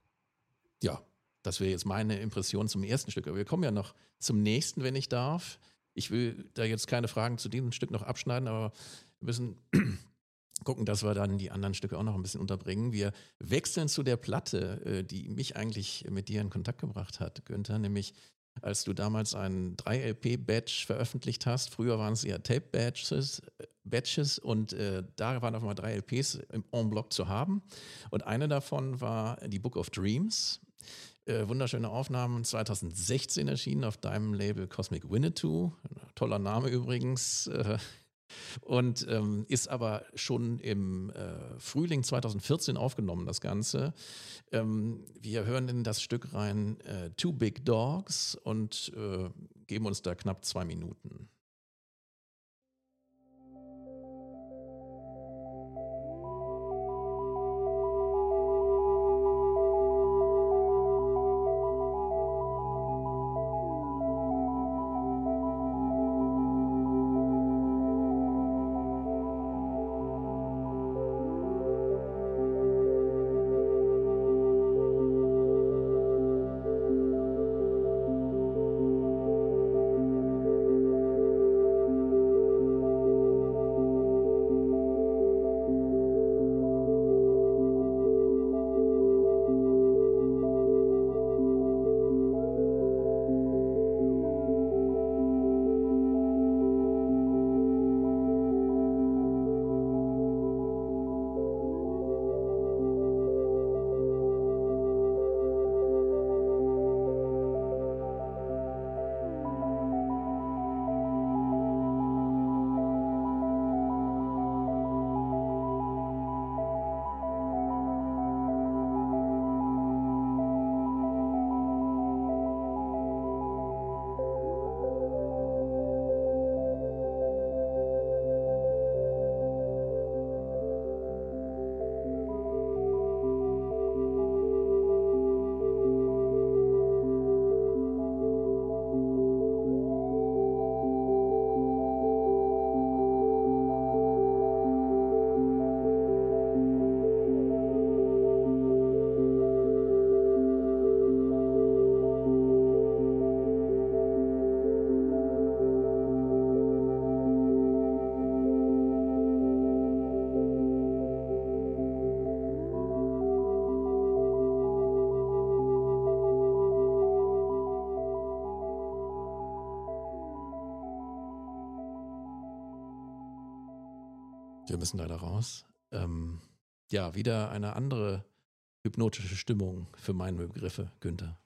Ja, das wäre jetzt meine Impression zum ersten Stück, aber wir kommen ja noch zum nächsten, wenn ich darf. Ich will da jetzt keine Fragen zu diesem Stück noch abschneiden, aber wir müssen gucken, dass wir dann die anderen Stücke auch noch ein bisschen unterbringen. Wir wechseln zu der Platte, die mich eigentlich mit dir in Kontakt gebracht hat, Günther, nämlich als du damals einen drei L P-Batch veröffentlicht hast. Früher waren es eher Tape-Batches Batches und äh, da waren auf einmal drei L Ps im En bloc zu haben. Und eine davon war die Book of Dreams. Äh, wunderschöne Aufnahmen, zwanzig sechzehn erschienen auf deinem Label Cosmic Winnetou. Toller Name übrigens. Äh, Und ähm, ist aber schon im äh, Frühling zwanzig vierzehn aufgenommen, das Ganze. Ähm, wir hören in das Stück rein äh, Two Big Dogs und äh, geben uns da knapp zwei Minuten. Wir müssen leider raus. Ähm, ja, wieder eine andere hypnotische Stimmung für meine Begriffe, Günther.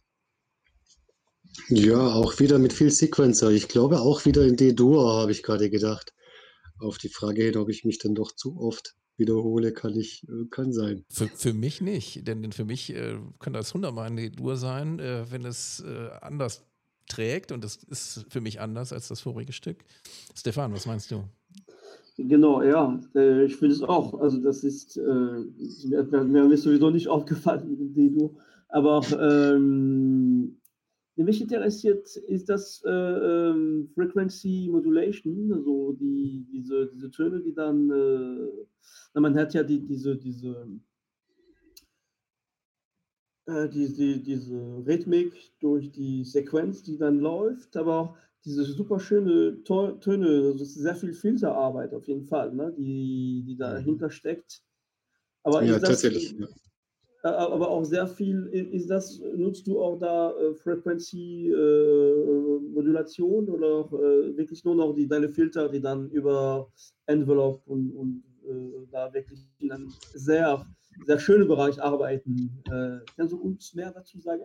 Ja, auch wieder mit viel Sequencer. Ich glaube auch wieder in D-Dur, habe ich gerade gedacht. Auf die Frage hin, ob ich mich dann doch zu oft wiederhole, kann ich, äh, kann sein. Für, für mich nicht, denn für mich äh, kann das hundertmal in D-Dur sein, äh, wenn es äh, anders trägt und das ist für mich anders als das vorige Stück. Stefan, was meinst du? Genau, ja, äh, ich finde es auch. Also das ist, äh, mir, mir mir ist sowieso nicht aufgefallen, wie du. Aber ähm, mich interessiert ist das äh, ähm, Frequency Modulation, also die, diese, diese Töne, die dann, äh, na, man hat ja die, diese, diese, äh, die, die, diese Rhythmik durch die Sequenz, die dann läuft, aber auch diese super schöne To Töne, also es ist sehr viel Filterarbeit auf jeden Fall, ne, die, die Mhm. dahinter steckt. Aber Ja, ist das, äh, tatsächlich, ja. äh, aber auch sehr viel, i- ist das, nutzt du auch da äh, Frequency äh, Modulation oder äh, wirklich nur noch die, deine Filter, die dann über Envelope und, und äh, da wirklich in einem sehr, sehr schönen Bereich arbeiten? Äh, kannst du uns mehr dazu sagen?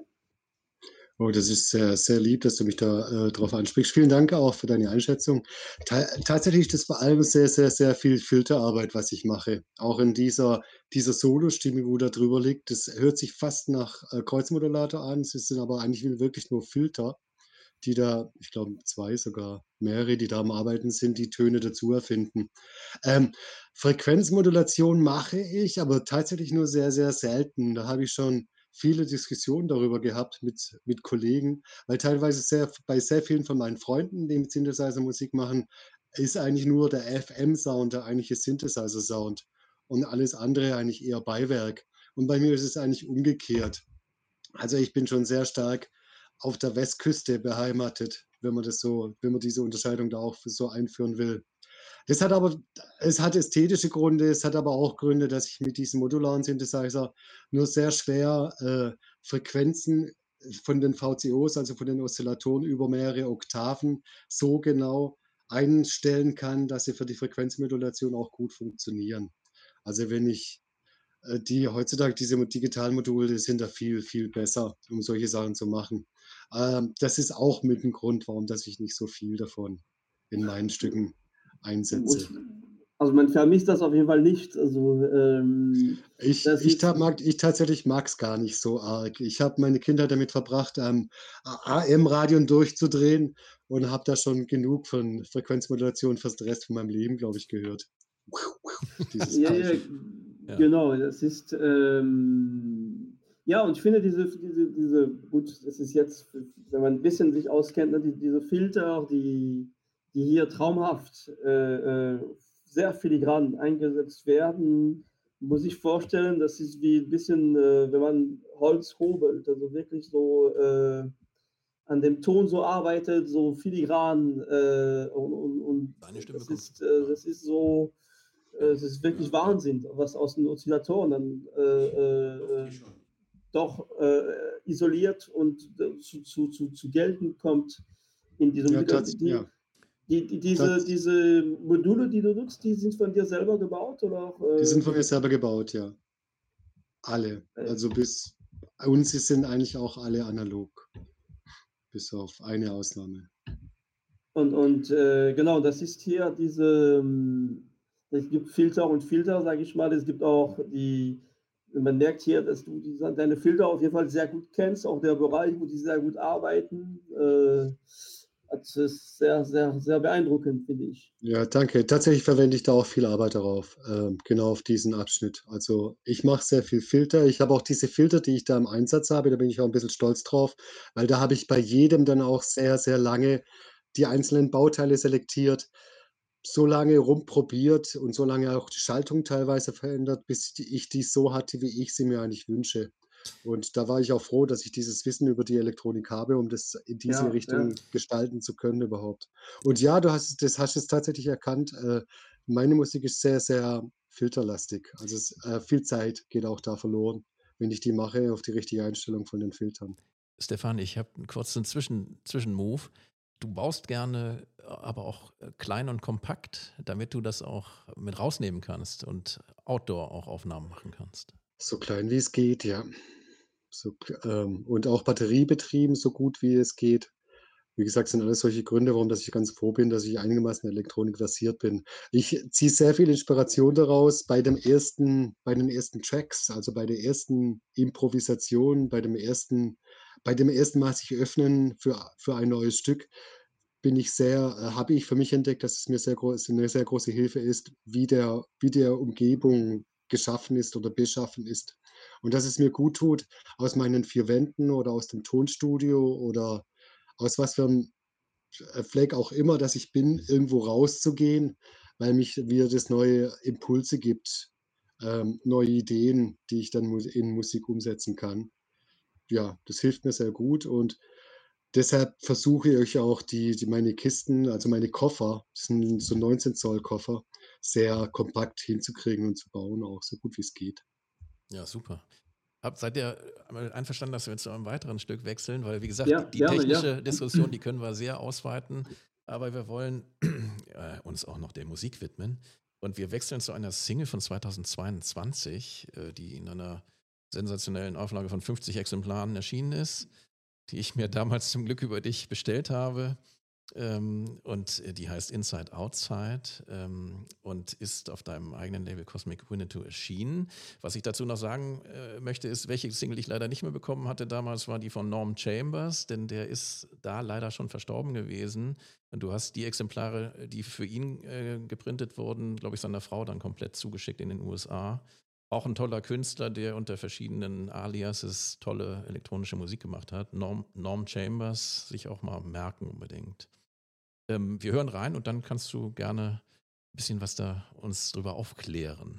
Oh, das ist sehr, sehr lieb, dass du mich da, äh, drauf ansprichst. Vielen Dank auch für deine Einschätzung. Ta tatsächlich ist das vor allem sehr, sehr, sehr viel Filterarbeit, was ich mache. Auch in dieser dieser Solostimme, wo da drüber liegt, das hört sich fast nach, äh, Kreuzmodulator an. Es sind aber eigentlich wirklich nur Filter, die da, ich glaube zwei sogar mehrere, die da am Arbeiten sind, die Töne dazu erfinden. Ähm, Frequenzmodulation mache ich, aber tatsächlich nur sehr, sehr selten. Da habe ich schon viele Diskussionen darüber gehabt mit mit Kollegen, weil teilweise sehr bei sehr vielen von meinen Freunden, die mit Synthesizer Musik machen, ist eigentlich nur der F M-Sound der eigentliche Synthesizer-Sound und alles andere eigentlich eher Beiwerk. Und bei mir ist es eigentlich umgekehrt. Also, ich bin schon sehr stark auf der Westküste beheimatet, wenn man das so wenn man diese Unterscheidung da auch so einführen will. Das hat aber es hat ästhetische Gründe, es hat aber auch Gründe, dass ich mit diesem modularen Synthesizer nur sehr schwer, äh, Frequenzen von den V C Os, also von den Oszillatoren über mehrere Oktaven so genau einstellen kann, dass sie für die Frequenzmodulation auch gut funktionieren. Also, wenn ich äh, die heutzutage diese mo digitalen Module, die sind da viel, viel besser, um solche Sachen zu machen. Ähm, das ist auch mit 'n Grund, warum dass ich nicht so viel davon in meinen Stücken Und, einsetze. also man vermisst das auf jeden Fall nicht. Also ähm, Ich das ich ta ist, mag ich tatsächlich mag's gar nicht so arg. Ich habe meine Kindheit damit verbracht, ähm, A AM-Radion durchzudrehen und habe da schon genug von Frequenzmodulation fast den Rest von meinem Leben, glaube ich, gehört. Dieses ja, ja, Pfeifen. Ja. genau, das ist, ähm, ja, und ich finde diese, diese, diese, gut, das ist jetzt, wenn man ein bisschen sich auskennt, ne, die, diese Filter, die, die hier traumhaft, äh, äh, sehr filigran eingesetzt werden, muss ich vorstellen, das ist wie ein bisschen, äh, wenn man Holz hobelt, also wirklich so äh, an dem Ton so arbeitet, so filigran äh, und, und, und Deine Stimme das kommt ist, gut, äh, ja. das ist so, äh, Ja, es ist wirklich Wahnsinn, was aus den Oszillatoren dann äh, äh, äh, doch äh, isoliert und äh, zu, zu, zu, zu gelten kommt in dieser Ja, Musik. Also tats die, ja, die, die, diese, tats diese Module, die du nutzt, die sind von dir selber gebaut oder auch, die äh, sind von mir selber gebaut, ja. Alle. äh, Also bis und sie sind eigentlich auch alle analog, bis auf eine Ausnahme. und, und äh, genau, das ist hier diese, ähm, es gibt Filter und Filter, sage ich mal. Es gibt auch die, man merkt hier, dass du die, deine Filter auf jeden Fall sehr gut kennst, auch der Bereich, wo die sehr gut arbeiten. Äh, das ist sehr, sehr, sehr beeindruckend, finde ich. Ja, danke. Tatsächlich verwende ich da auch viel Arbeit darauf, ähm, genau auf diesen Abschnitt. Also, ich mache sehr viel Filter. Ich habe auch diese Filter, die ich da im Einsatz habe, da bin ich auch 'n bisschen stolz drauf, weil da habe ich bei jedem dann auch sehr, sehr lange die einzelnen Bauteile selektiert, so lange rumprobiert und so lange auch die Schaltung teilweise verändert, bis die ich die so hatte, wie ich sie mir eigentlich wünsche. Und da war ich auch froh, dass ich dieses Wissen über die Elektronik habe, um das in diese Ja, ja. Richtung gestalten zu können überhaupt. Und ja, du hast es das hast es tatsächlich erkannt. Äh, meine Musik ist sehr, sehr filterlastig. Also, es äh, viel Zeit geht auch da verloren, wenn ich die mache auf die richtige Einstellung von den Filtern. Stefan, ich habe 'n kurzen Zwischen Zwischenmove. Du baust gerne, äh, aber auch, äh, klein und kompakt, damit du das auch mit rausnehmen kannst und Outdoor auch Aufnahmen machen kannst. So klein wie es geht, ja. So k ähm, und auch batteriebetrieben, so gut wie es geht. Wie gesagt, sind alles solche Gründe, warum dass ich ganz froh bin, dass ich einigermaßen Elektronik versiert bin. Ich ziehe sehr viel Inspiration daraus bei dem ersten bei den ersten Tracks, also bei der ersten Improvisation, bei dem ersten bei dem ersten Mal sich öffnen für für ein neues Stück. bin ich sehr äh, habe ich für mich entdeckt, dass es mir sehr groß 'ne sehr große Hilfe ist, wie der wie der Umgebung geschaffen ist oder beschaffen ist. Und dass es mir gut tut, aus meinen vier Wänden oder aus dem Tonstudio oder aus was für 'm äh, Fleck auch immer, dass ich bin, irgendwo rauszugehen, weil mich mir das neue Impulse gibt, ähm, neue Ideen, die ich dann mus in Musik umsetzen kann. Ja, das hilft mir sehr gut und deshalb versuche ich auch die die meine Kisten, also meine Koffer, das sind so neunzehn Zoll Koffer, sehr kompakt hinzukriegen und zu bauen, auch so gut wie es geht. Ja, super. Habt seid ihr äh, einverstanden, dass wir zu einem weiteren Stück wechseln? Weil, wie gesagt, die Ja, die gerne, ja. technische Diskussion, die können wir sehr ausweiten, aber wir wollen äh, uns auch noch der Musik widmen. Und wir wechseln zu einer Single von zweitausendzweiundzwanzig, äh, die in einer sensationellen Auflage von fünfzig Exemplaren erschienen ist, die ich mir damals zum Glück über dich bestellt habe. Ähm, und äh, die heißt Inside Outside ähm, und ist auf deinem eigenen Label Cosmic Winnetou erschienen. Was ich dazu noch sagen äh, möchte, ist, welche Single ich leider nicht mehr bekommen hatte damals, war die von Norm Chambers, denn der ist da leider schon verstorben gewesen. Und du hast die Exemplare, die für ihn äh, geprintet wurden, glaube ich, seiner Frau dann komplett zugeschickt in den U S A. Auch ein toller Künstler, der unter verschiedenen Aliases tolle elektronische Musik gemacht hat. Norm, Norm Chambers, sich auch mal merken unbedingt. Ähm, wir hören rein und dann kannst du gerne ein bisschen was da uns drüber aufklären.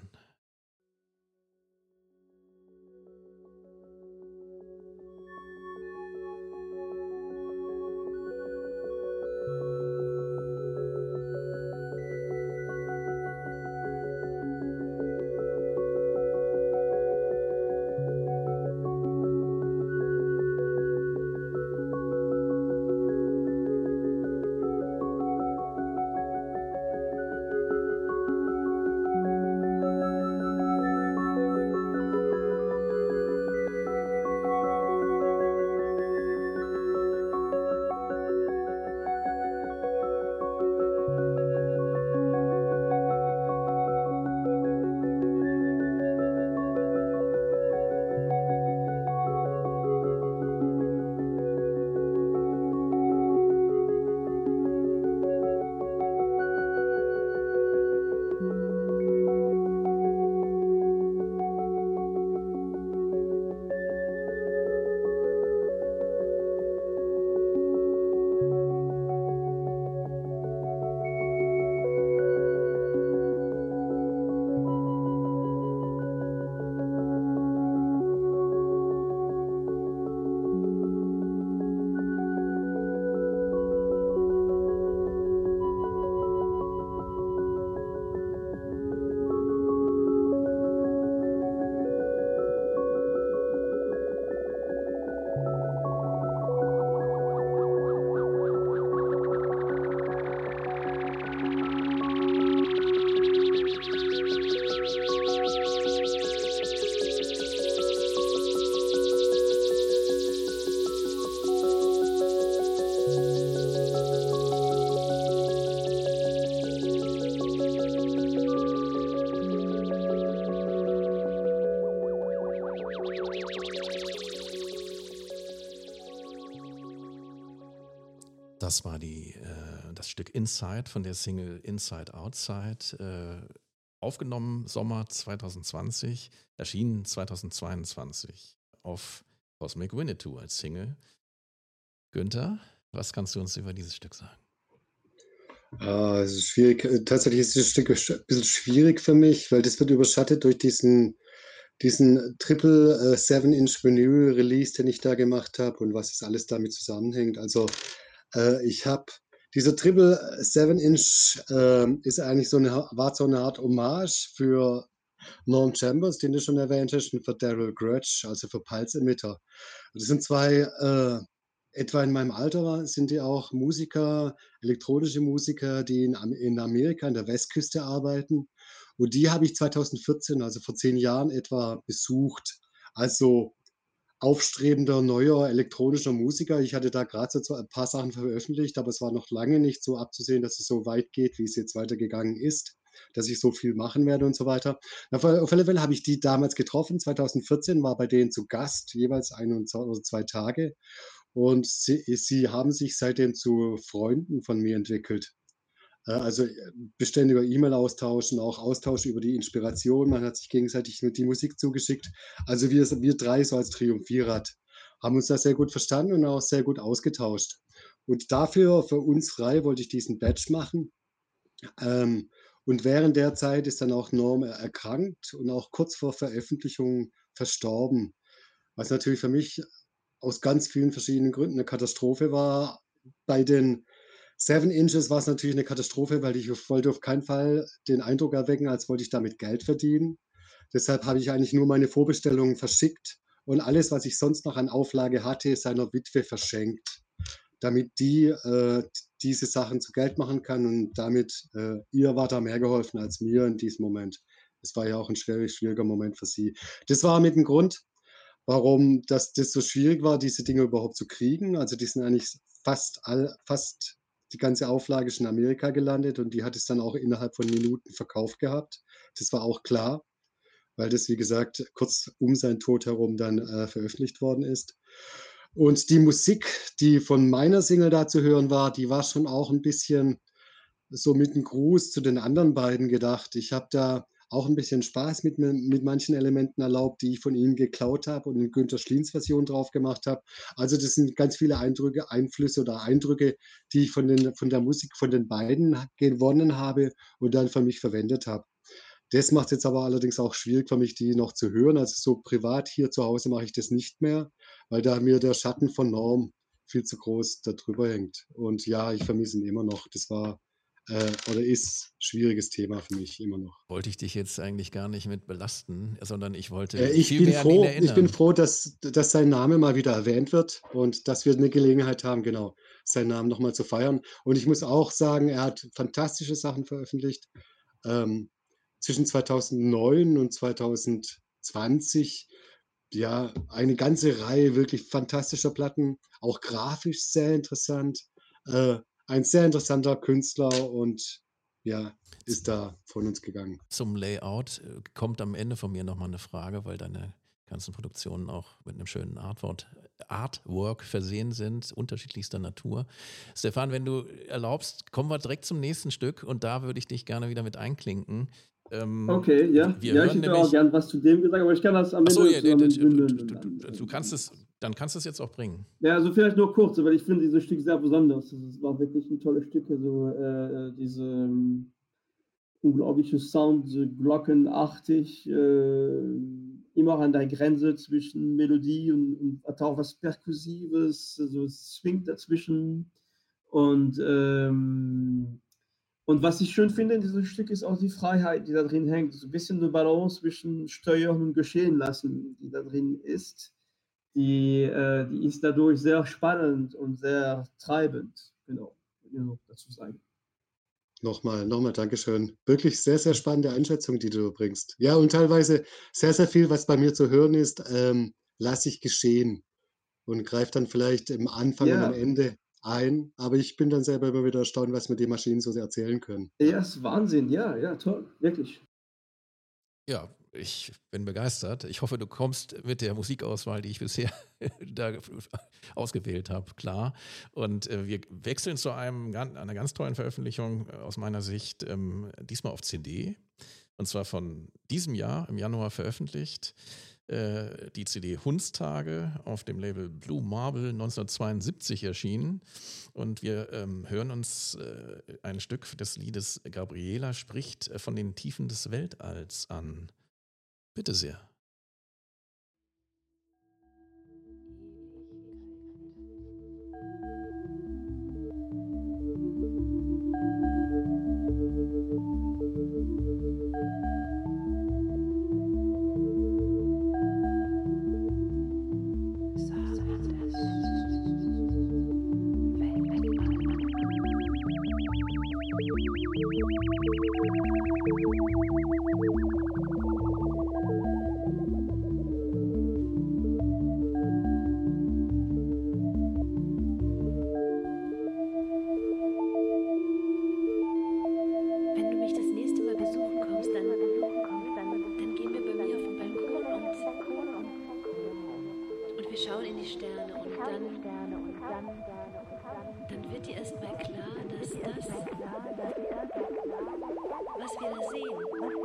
Das war die, äh, das Stück Inside von der Single Inside Outside, äh, aufgenommen Sommer zweitausendzwanzig, erschienen zweitausendzweiundzwanzig auf Cosmic Winnetou als Single. Günther, was kannst du uns über dieses Stück sagen? Ah, es ist schwierig. Äh, tatsächlich ist das Stück sch bisschen schwierig für mich, weil das wird überschattet durch diesen diesen Triple, äh, Seven Inch Vinyl Release, den ich da gemacht habe und was es alles damit zusammenhängt. Also, äh, ich habe dieser Triple, äh, Seven Inch, ähm, ist eigentlich so 'ne Ha war so 'ne Art Hommage für Norm Chambers, den du schon erwähnt hast, und für Daryl Gretsch, also für Pulse Emitter. Das sind zwei, äh, etwa in meinem Alter war sind die auch Musiker, elektronische Musiker, die in Am in Amerika an der Westküste arbeiten. Und die habe ich zweitausendvierzehn, also vor zehn Jahren etwa, besucht. Also aufstrebender, neuer elektronischer Musiker. Ich hatte da grad so so ein paar Sachen veröffentlicht, aber es war noch lange nicht so abzusehen, dass es so weit geht, wie es jetzt weitergegangen ist, dass ich so viel machen werde und so weiter. Auf a auf alle Fälle habe ich die damals getroffen, zweitausendvierzehn, war bei denen zu Gast, jeweils ein und z oder zwei Tage. und sie sie haben sich seitdem zu Freunden von mir entwickelt. Äh, also, äh, beständiger E-Mail-Austausch und auch Austausch über die Inspiration. Man hat sich gegenseitig mit die Musik zugeschickt. Also, wir s wir drei so als Triumvirat haben uns da sehr gut verstanden und auch sehr gut ausgetauscht. Und dafür, für uns drei, wollte ich diesen Badge machen. Ähm, und während der Zeit ist dann auch Norm er erkrankt und auch kurz vor Veröffentlichung verstorben, was natürlich für mich aus ganz vielen verschiedenen Gründen 'ne Katastrophe war. Bei den Seven Inches war's natürlich 'ne Katastrophe, weil ich auf wollte auf keinen Fall den Eindruck erwecken, als wollte ich damit Geld verdienen. Deshalb habe ich eigentlich nur meine Vorbestellungen verschickt und alles, was ich sonst noch an Auflage hatte, seiner Witwe verschenkt, damit die, äh, d diese Sachen zu Geld machen kann und damit äh, ihr war da mehr geholfen als mir in diesem Moment. Es war ja auch 'n schwierig schwieriger Moment für sie. Das war mit 'n Grund, warum das das so schwierig war, diese Dinger überhaupt zu kriegen. Also, die sind eigentlich s fast all fast die ganze Auflage ist in Amerika gelandet und die hat es dann auch innerhalb von Minuten verkauft gehabt. Das war auch klar, weil das, wie gesagt, kurz um seinen Tod herum dann, äh, veröffentlicht worden ist. Und die Musik, die von meiner Single da zu hören war, die war schon auch 'n bisschen so mit 'n Gruß zu den anderen beiden gedacht. Ich habe da auch 'n bisschen Spaß mit mi mit manchen Elementen erlaubt, die ich von ihnen geklaut habe und 'ne Günter Schliens Version drauf gemacht habe. Also, das sind ganz viele Eindrücke Einflüsse oder Eindrücke, die ich von den von der Musik von den beiden ha gewonnen habe und dann für mich verwendet habe. Das macht's jetzt aber allerdings auch schwierig für mich, die noch zu hören. Also, so privat hier zu Hause mache ich das nicht mehr, weil da mir der Schatten von Norm viel zu groß da drüber hängt. Und ja, ich vermisse ihn immer noch. Das war, äh oder ist schwieriges Thema für mich immer noch. Wollte ich dich jetzt eigentlich gar nicht mit belasten, sondern ich Äh, wollte ich viel bin mehr an ihn froh ich bin erinnern. froh, dass dass sein Name mal wieder erwähnt wird und dass wir 'ne Gelegenheit haben, genau, seinen Namen noch mal zu feiern. Und ich muss auch sagen, er hat fantastische Sachen veröffentlicht. Ähm, zwischen zweitausendneun und zweitausendzwanzig, ja, eine ganze Reihe wirklich fantastischer Platten, auch grafisch sehr interessant. Äh, ein sehr interessanter Künstler und ja, Z ist da von uns gegangen. Zum Layout, äh, kommt am Ende von mir noch mal 'ne Frage, weil deine ganzen Produktionen auch mit 'nem schönen Artwort Artwork versehen sind, unterschiedlichster Natur. Stefan, wenn du erlaubst, kommen wir direkt zum nächsten Stück und da würde ich dich gerne wieder mit einklinken. Ähm, Okay, w ja. wir Ja, ich hören hätte auch nämlich gern was zu dem gesagt, aber ich kann das am Ach so, Ende ja, d d d d zusammen d bündeln d und d dann, du kannst ähm es dann kannst du's jetzt auch bringen. Ja, also vielleicht nur kurz, weil ich finde dieses Stück sehr besonders. Das ist war wirklich 'n tolles Stück, also, äh, äh, diese, hm, unglaubliche Sound, so glockenartig, äh, immer an der Grenze zwischen Melodie und und hat auch was Perkussives, also, es schwingt dazwischen. Und, ähm und was ich schön finde in diesem Stück, ist auch die Freiheit, die da drin hängt. So 'n bisschen 'ne Balance zwischen Steuern und Geschehen lassen, die da drin ist. Die äh, die ist dadurch sehr spannend und sehr treibend. Genau, will nur dazu sagen. Noch mal noch mal Dankeschön. Wirklich sehr, sehr spannende Einschätzung, die du bringst. Ja, und teilweise sehr, sehr viel, was bei mir zu hören ist, ähm, lasse ich geschehen und greife dann vielleicht im Anfang und am Ja. Ende ein, aber ich bin dann selber immer wieder erstaunt, was mir die Maschinen so erzählen können. Ja. Ja, ist Wahnsinn. Ja, ja, toll, wirklich. Ja, ich bin begeistert. Ich hoffe, du kommst mit der Musikauswahl, die ich bisher da f f ausgewählt habe, klar. Und, äh, wir wechseln zu einem gan einer ganz tollen Veröffentlichung, äh, aus meiner Sicht, ähm, diesmal auf CD. Und zwar von diesem Jahr, im Januar veröffentlicht. Äh, die CD „Hundstage“ auf dem Label Blue Marble neunzehnhundertzweiundsiebzig erschienen. Und wir, ähm, hören uns, äh, ein Stück des Liedes „Gabriela spricht, äh, von den Tiefen des Weltalls“ an. Bitte sehr. was wir da sehen,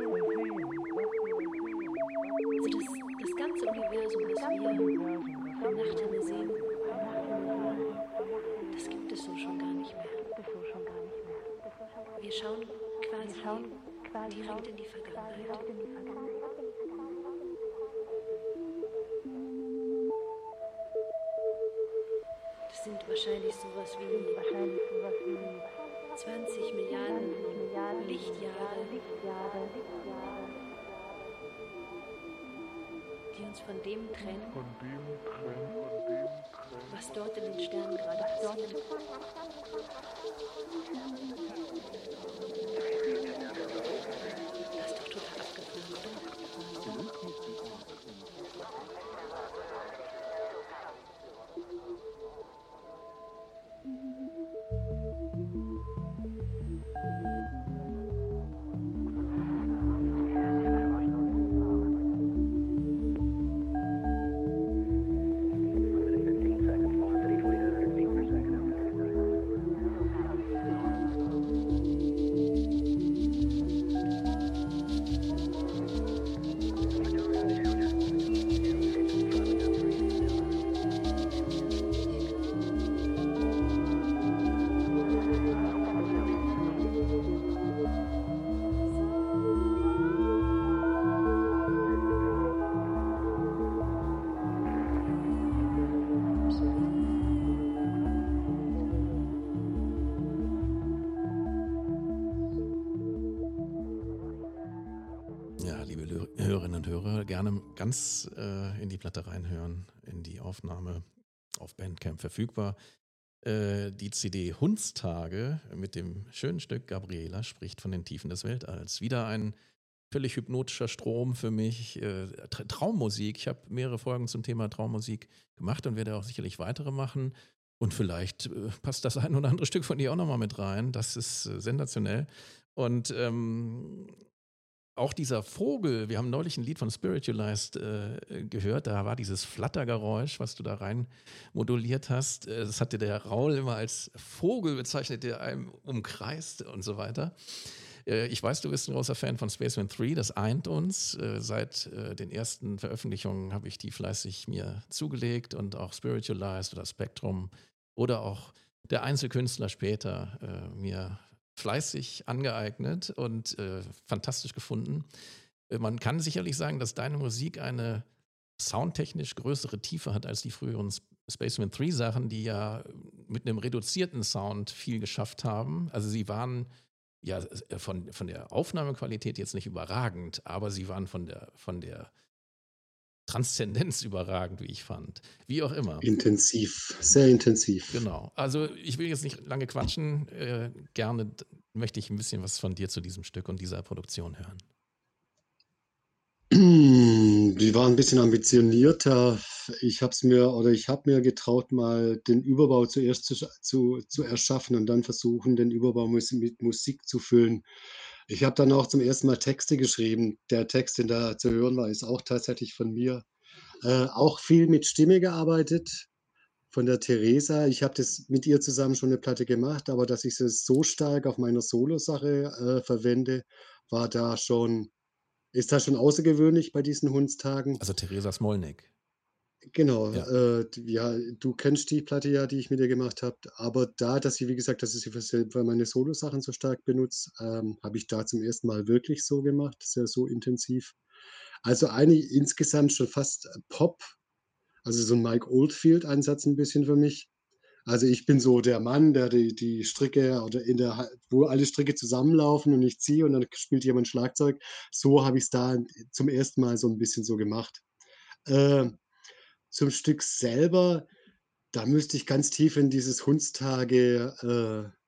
also das, das ganze Universum, das wir am Nachthimmel sehen, das gibt es so schon gar nicht mehr. Wir schauen quasi direkt in die Vergangenheit. Das sind wahrscheinlich sowas wie zwanzig Milliarden Lichtjahre, die uns von dem trennen, was dort in den Sternen gerade passiert. Das ist doch total abgefahren, oder? Hörerinnen und Hörer, gerne ganz äh, in die Platte reinhören, in die Aufnahme auf Bandcamp verfügbar. Äh, die C D Hundstage mit dem schönen Stück Gabriela spricht von den Tiefen des Weltalls. Wieder ein völlig hypnotischer Strom für mich. Äh, Tra- Traummusik. Ich habe mehrere Folgen zum Thema Traummusik gemacht und werde auch sicherlich weitere machen. Und vielleicht äh, passt das ein oder andere Stück von dir auch nochmal mit rein. Das ist äh, sensationell. Und ähm, auch dieser Vogel, wir haben neulich ein Lied von Spiritualized äh, gehört, da war dieses Flattergeräusch, was du da rein moduliert hast. Äh, das hatte der Raul immer als Vogel bezeichnet, der einem umkreist und so weiter. Äh, ich weiß, du bist ein großer Fan von Spaceman drei, das eint uns. Äh, seit äh, den ersten Veröffentlichungen habe ich die fleißig mir zugelegt und auch Spiritualized oder Spectrum oder auch der Einzelkünstler später äh, mir fleißig angeeignet und äh, fantastisch gefunden. Äh, Man kann sicherlich sagen, dass deine Musik eine soundtechnisch größere Tiefe hat als die früheren Sp- Spaceman drei Sachen, die ja mit einem reduzierten Sound viel geschafft haben. Also sie waren ja äh, von, von der Aufnahmequalität jetzt nicht überragend, aber sie waren von der, von der Transzendenz überragend, wie ich fand. Wie auch immer. Intensiv, sehr intensiv. Genau. Also ich will jetzt nicht lange quatschen. Äh, gerne d- möchte ich ein bisschen was von dir zu diesem Stück und dieser Produktion hören. Die waren ein bisschen ambitionierter. Ich habe es mir oder ich habe mir getraut, mal den Überbau zuerst zu, sch- zu, zu erschaffen und dann versuchen, den Überbau mus- mit Musik zu füllen. Ich habe dann auch zum ersten Mal Texte geschrieben. Der Text, den da zu hören war, ist auch tatsächlich von mir. Äh, auch viel mit Stimme gearbeitet, von der Theresa. Ich habe das mit ihr zusammen schon eine Platte gemacht, aber dass ich es so stark auf meiner Solo-Sache äh, verwende, war da schon, ist da schon außergewöhnlich bei diesen Hundstagen. Also Theresa Smolnik. Genau, Ja. äh, d ja, du kennst die Platte ja, die ich mit ihr gemacht habe, aber da, dass sie wie gesagt, dass ich sie für sel für meine Solosachen so stark benutze, ähm, habe ich da zum ersten Mal wirklich so gemacht, sehr so intensiv. Also, eigentlich insgesamt schon fast äh, Pop, also so 'n Mike Oldfield-Ansatz 'n bisschen für mich. Also, ich bin so der Mann, der die die Stricke oder in der Ha wo alle Stricke zusammenlaufen und ich ziehe und dann spielt jemand Schlagzeug. So habe ich's da zum ersten Mal so 'n bisschen so gemacht. Ähm Zum Stück selber, da müsste ich ganz tief in dieses Hundstage, äh,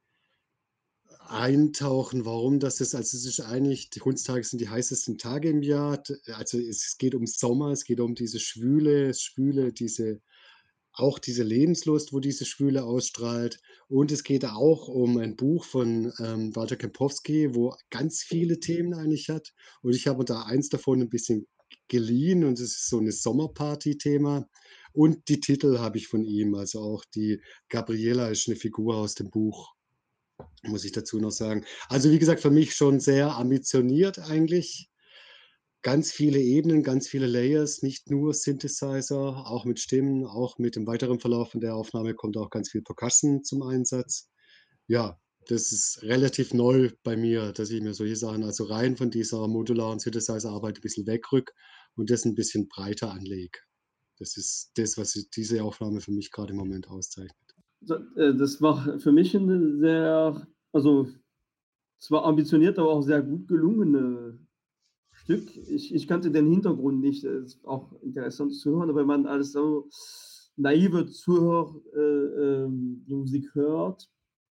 eintauchen, warum das ist. Also, es ist eigentlich die Hundstage sind die heißesten Tage im Jahr. D Also, es geht um Sommer, es geht um diese Schwüle Schwüle, diese auch diese Lebenslust, wo diese Schwüle ausstrahlt. Und es geht auch um ein Buch von, ähm, Walter Kempowski, wo ganz viele Themen eigentlich hat. Und ich habe mir da eins davon ein bisschen geliehen und es ist so 'ne Sommerparty-Thema. Und die Titel habe ich von ihm, also auch die Gabriela ist 'ne Figur aus dem Buch. muss ich dazu noch sagen. Also, wie gesagt, für mich schon sehr ambitioniert eigentlich. Ganz viele Ebenen, ganz viele Layers, nicht nur Synthesizer, auch mit Stimmen, auch mit dem weiteren Verlauf von der Aufnahme kommt auch ganz viel Percussion zum Einsatz. Ja, das ist relativ neu bei mir, dass ich mir solche Sachen also rein von dieser modularen Synthesizer-Arbeit 'n bisschen wegrücke und das 'n bisschen breiter anlege. Das ist das, was diese Aufnahme für mich grade im Moment auszeichnet. So, äh, das war für mich 'n sehr also, zwar ambitioniert, aber auch sehr gut gelungene Stück. Ich ich kannte den Hintergrund nicht. Es ist auch interessant zu hören, wenn man als so naive Zuhörer, äh, ähm, die Musik hört.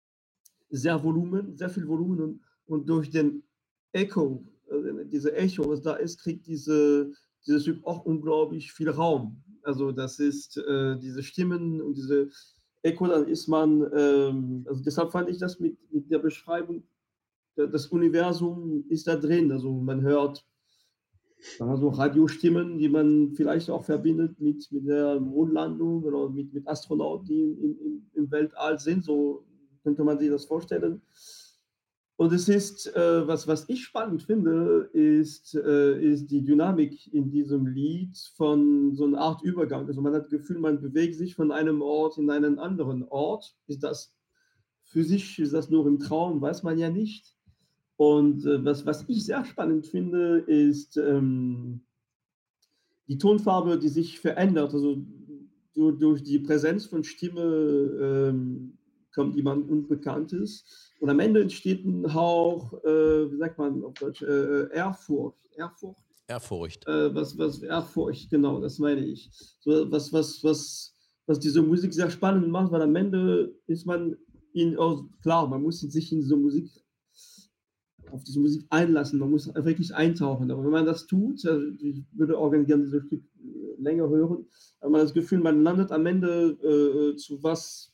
Sehr Volumen sehr viel Volumen und und durch den Echo, äh, diese Echo, was da ist, kriegt diese dieses Stück auch unglaublich viel Raum. Also, das ist, äh, diese Stimmen und diese Echo, dann ist man, ähm also, deshalb fand ich das mit mit der Beschreibung, da das Universum ist da drin. Also, man hört sagen wir so Radiostimmen, die man vielleicht auch verbindet mit mit der Mondlandung oder mit mit Astronauten, die im im im Weltall sind, so könnte man sich das vorstellen. Und es ist, äh was was ich spannend finde, ist äh, ist die Dynamik in diesem Lied von so 'ne Art Übergang. Also, man hat das Gefühl, man bewegt sich von einem Ort in einen anderen Ort. Ist das physisch, ist das nur im Traum, weiß man ja nicht. Und, äh, was was ich sehr spannend finde, ist, ähm die Tonfarbe, die sich verändert. Also, du durch die Präsenz von Stimme, ähm, kommt jemand Unbekanntes und am Ende entsteht 'n Hauch, äh, wie sagt man auf Deutsch, äh, äh, Ehrfurcht Ehrfurcht? Ehrfurcht. Äh, was was Ehrfurcht, genau, das meine ich. So was was was was diese Musik sehr spannend macht, weil am Ende ist man in aus klar, man muss sich in diese Musik auf diese Musik einlassen. Man muss wirklich eintauchen. Aber wenn man das tut, also, ich würde auch ganz gerne dieses Stück länger hören, hat man das Gefühl, man landet am Ende, äh, äh, zu was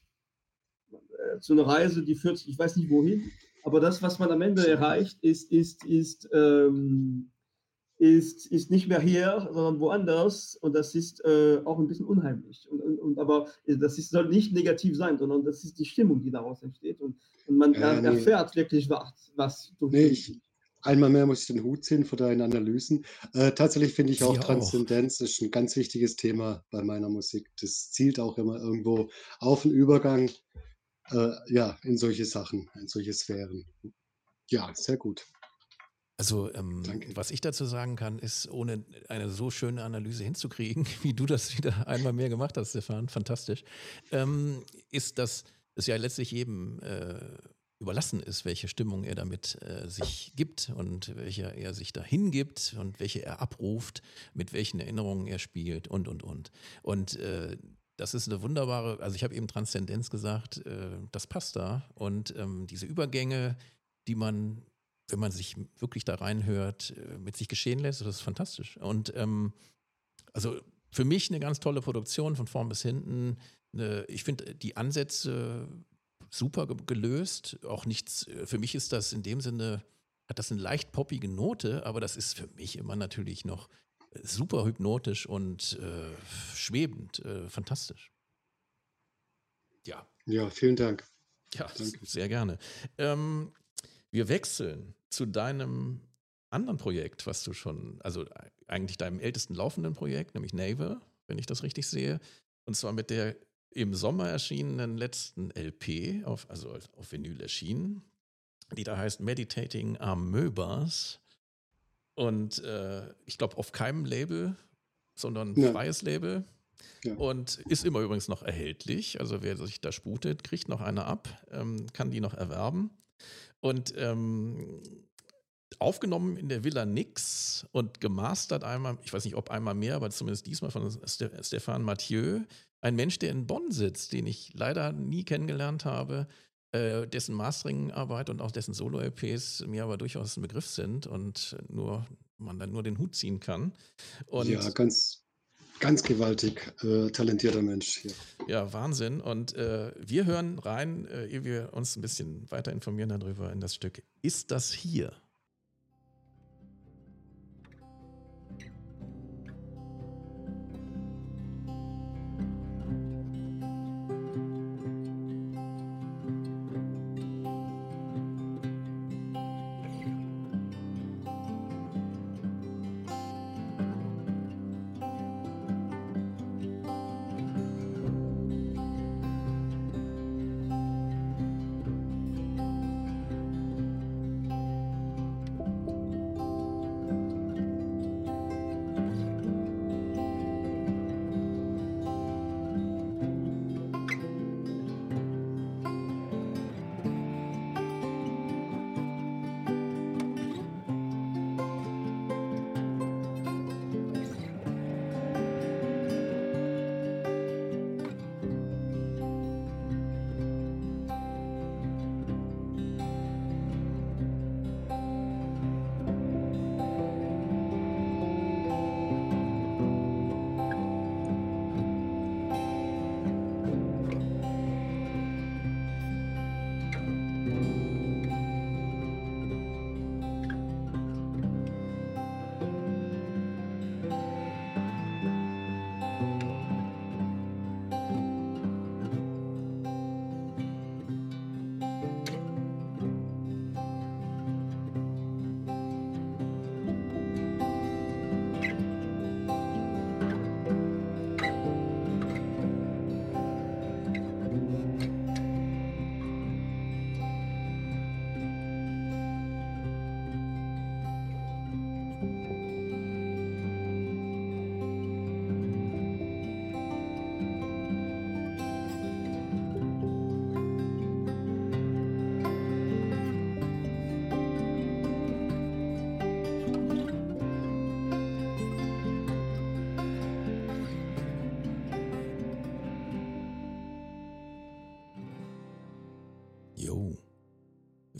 äh, zu 'ner Reise, die führt ich weiß nicht wohin, aber das, was man am Ende erreicht, ist ist ist, ähm ist ist nicht mehr hier, sondern woanders und das ist, äh, auch 'n bisschen unheimlich. Und und und aber das ist soll nicht negativ sein, sondern das ist die Stimmung, die daraus entsteht und und man Ja, ja, er ne. erfährt wirklich was was durch Ne, die ich Musik. einmal mehr muss ich den Hut ziehen vor deinen Analysen. Äh, tatsächlich finde ich auch Wir auch. Transzendenz ist 'n ganz wichtiges Thema bei meiner Musik. Das zielt auch immer irgendwo auf 'n Übergang, äh, ja, in solche Sachen, in solche Sphären. Ja, sehr gut. Also, ähm, Danke. was ich dazu sagen kann, ist, ohne eine so schöne Analyse hinzukriegen, wie du das wieder einmal mehr gemacht hast, Stefan, fantastisch, ähm, ist, dass es ja letztlich jedem, äh, überlassen ist, welche Stimmung er damit, äh, sich gibt und welcher er sich da hingibt und welche er abruft, mit welchen Erinnerungen er spielt und, und, und. Und, äh, das ist 'ne wunderbare also, ich habe eben Transzendenz gesagt, äh, das passt da. Und, ähm, diese Übergänge, die man, wenn man sich wirklich da reinhört, äh, mit sich geschehen lässt, das ist fantastisch. Und, ähm, also, für mich 'ne ganz tolle Produktion von vorn bis hinten. Äh, ich finde die Ansätze super ge gelöst. Auch nichts für mich ist das in dem Sinne hat das 'ne leicht poppige Note, aber das ist für mich immer natürlich noch super hypnotisch und, äh, schwebend, äh, fantastisch. Ja. Ja, vielen Dank. Ja, s Danke. sehr gerne. Ähm, wir wechseln zu deinem anderen Projekt, was du schon also, ei eigentlich deinem ältesten laufenden Projekt, nämlich Naver, wenn ich das richtig sehe. Und zwar mit der im Sommer erschienenen letzten LP auf also, auf Vinyl erschienen, die da heißt „Meditating Amoebas“. Und, äh, ich glaube, auf keinem Label, sondern Ja. freies Label Ja. und ist immer übrigens noch erhältlich. Also, wer sich da sputet, kriegt noch eine ab, ähm, kann die noch erwerben. Und, ähm, aufgenommen in der Villa Nix und gemastert einmal ich weiß nicht, ob einmal mehr, aber zumindest diesmal von Ste Stéphane Mathieu, ein Mensch, der in Bonn sitzt, den ich leider nie kennengelernt habe, äh, dessen Mastering-Arbeit und auch dessen Solo-LPs mir aber durchaus 'n Begriff sind und nur man dann nur den Hut ziehen kann. Ja, Und ganz ganz gewaltig, äh, talentierter Mensch, ja. Ja, Wahnsinn. Und, äh, wir hören rein, äh, ehe wir uns 'n bisschen weiter informieren da drüber, in das Stück „Ist das hier?“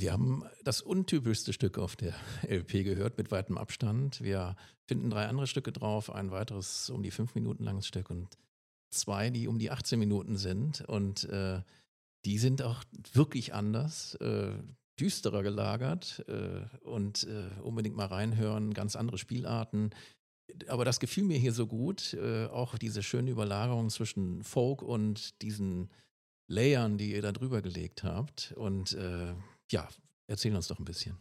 Wir haben das untypischste Stück auf der L P gehört, mit weitem Abstand. Wir finden drei andere Stücke drauf, ein weiteres um die fünf Minuten langes Stück und zwei, die um die achtzehn Minuten sind. Und äh, die sind auch wirklich anders, äh, düsterer gelagert äh, und äh, unbedingt mal reinhören, ganz andere Spielarten. Aber das gefiel mir hier so gut, äh, auch diese schöne Überlagerung zwischen Folk und diesen Layern, die ihr da drüber gelegt habt. Und äh, ja, erzähl uns doch ein bisschen.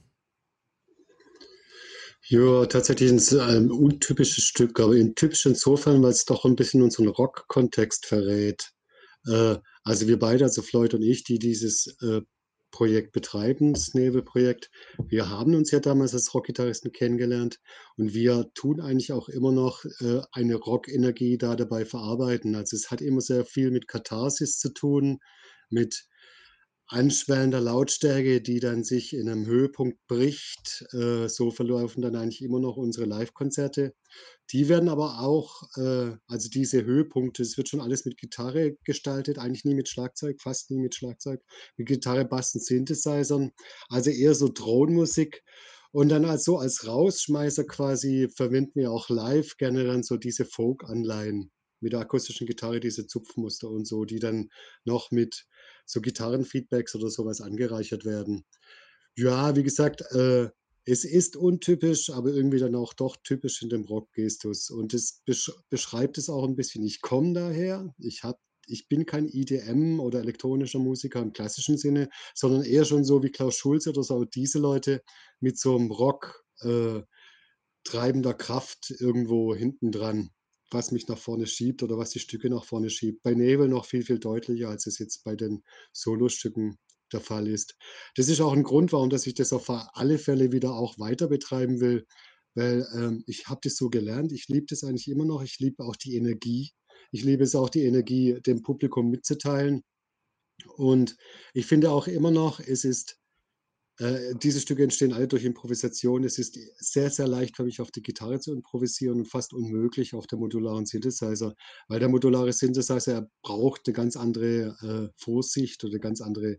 Ja, tatsächlich ein ähm, untypisches Stück, aber in typisch insofern, weil es doch ein bisschen unseren Rock-Kontext verrät. Äh, also wir beide, also Floyd und ich, die dieses äh, Projekt betreiben, das Nebel-Projekt, wir haben uns ja damals als Rockgitarristen kennengelernt und wir tun eigentlich auch immer noch äh, eine Rockenergie da dabei verarbeiten. Also es hat immer sehr viel mit Katharsis zu tun, mit anschwellender Lautstärke, die dann sich in einem Höhepunkt bricht. Äh, so verlaufen dann eigentlich immer noch unsere Livekonzerte. Die werden aber auch äh, also diese Höhepunkte, es wird schon alles mit Gitarre gestaltet, eigentlich nie mit Schlagzeug, fast nie mit Schlagzeug, mit Gitarre, Bass und Synthesizern, also eher so Drohnenmusik. Und dann als so als Rausschmeißer quasi verwenden wir auch live gerne dann so diese Folk-Anleihen mit der akustischen Gitarre, diese Zupfmuster und so, die dann noch mit so Gitarrenfeedbacks oder sowas angereichert werden. Ja, wie gesagt, äh, es ist untypisch, aber irgendwie dann auch doch typisch in dem Rockgestus. Und es besch beschreibt es auch ein bisschen. Ich komme daher, ich habe ich bin kein E D M oder elektronischer Musiker im klassischen Sinne, sondern eher schon so wie Klaus Schulze oder so diese Leute mit so 'nem Rock äh, treibender Kraft irgendwo hinten dran, was mich nach vorne schiebt oder was die Stücke nach vorne schiebt. Bei Nebel noch viel, viel deutlicher, als es jetzt bei den Solostücken der Fall ist. Das ist auch ein Grund, warum dass ich das auf alle Fälle wieder auch weiter betreiben will, weil, ähm, ich habe das so gelernt. Ich liebe das eigentlich immer noch. Ich liebe auch die Energie. Ich liebe es auch, die Energie dem Publikum mitzuteilen. Und ich finde auch immer noch, es ist äh, diese Stücke entstehen alle durch Improvisation. Es ist sehr, sehr leicht für mich, auf die Gitarre zu improvisieren und fast unmöglich auf dem modularen Synthesizer, weil der modulare Synthesizer, er braucht eine ganz andere, äh, Vorsicht oder 'ne ganz andere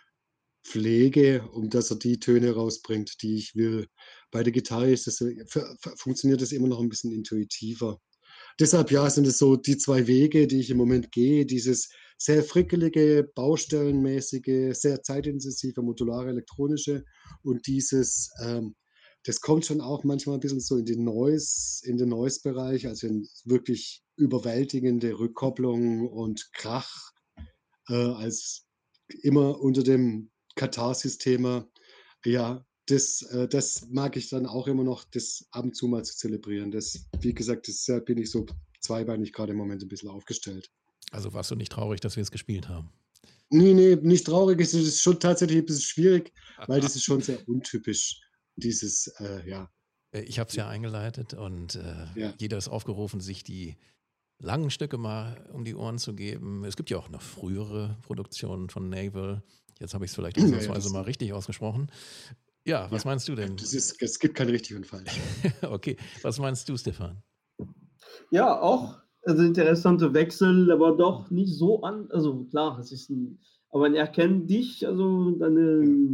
Pflege, um dass er die Töne rausbringt, die ich will. Bei der Gitarre ist das, äh, fu fu funktioniert das immer noch ein bisschen intuitiver. Deshalb, ja, sind es so die zwei Wege, die ich im Moment gehe, dieses sehr frickelige, baustellenmäßige, sehr zeitintensive, modulare, elektronische und dieses, ähm das kommt schon auch manchmal 'n bisschen so in den Noise in den Noise-Bereich, also in wirklich überwältigende Rückkopplung und Krach, äh, als immer unter dem Katharsis-Thema. Ja, das äh, das mag ich dann auch immer noch, das ab und zu mal zu zelebrieren. Das wie gesagt, deshalb bin ich so zweibeinig grade im Moment 'n bisschen aufgestellt. Also warst du nicht traurig, dass wir es gespielt haben? Ne, ne, nicht traurig, es ist schon tatsächlich 'n bisschen schwierig, weil das ist schon sehr untypisch, dieses, äh, ja. Äh, Ich habe es ja eingeleitet und äh, Ja. jeder ist aufgerufen, sich die langen Stücke mal um die Ohren zu geben. Es gibt ja auch noch frühere Produktionen von Naval. Jetzt habe ich es vielleicht Ja, ja, ausnahmsweise das mal richtig ausgesprochen. Ja, was ja, meinst du ja, denn? das ist es gibt kein richtig und falsch. Okay, was meinst du, Stefan? Ja, auch, also interessante Wechsel, aber doch nicht so an, also klar, es ist 'n, aber man erkennt dich, also deine Ja,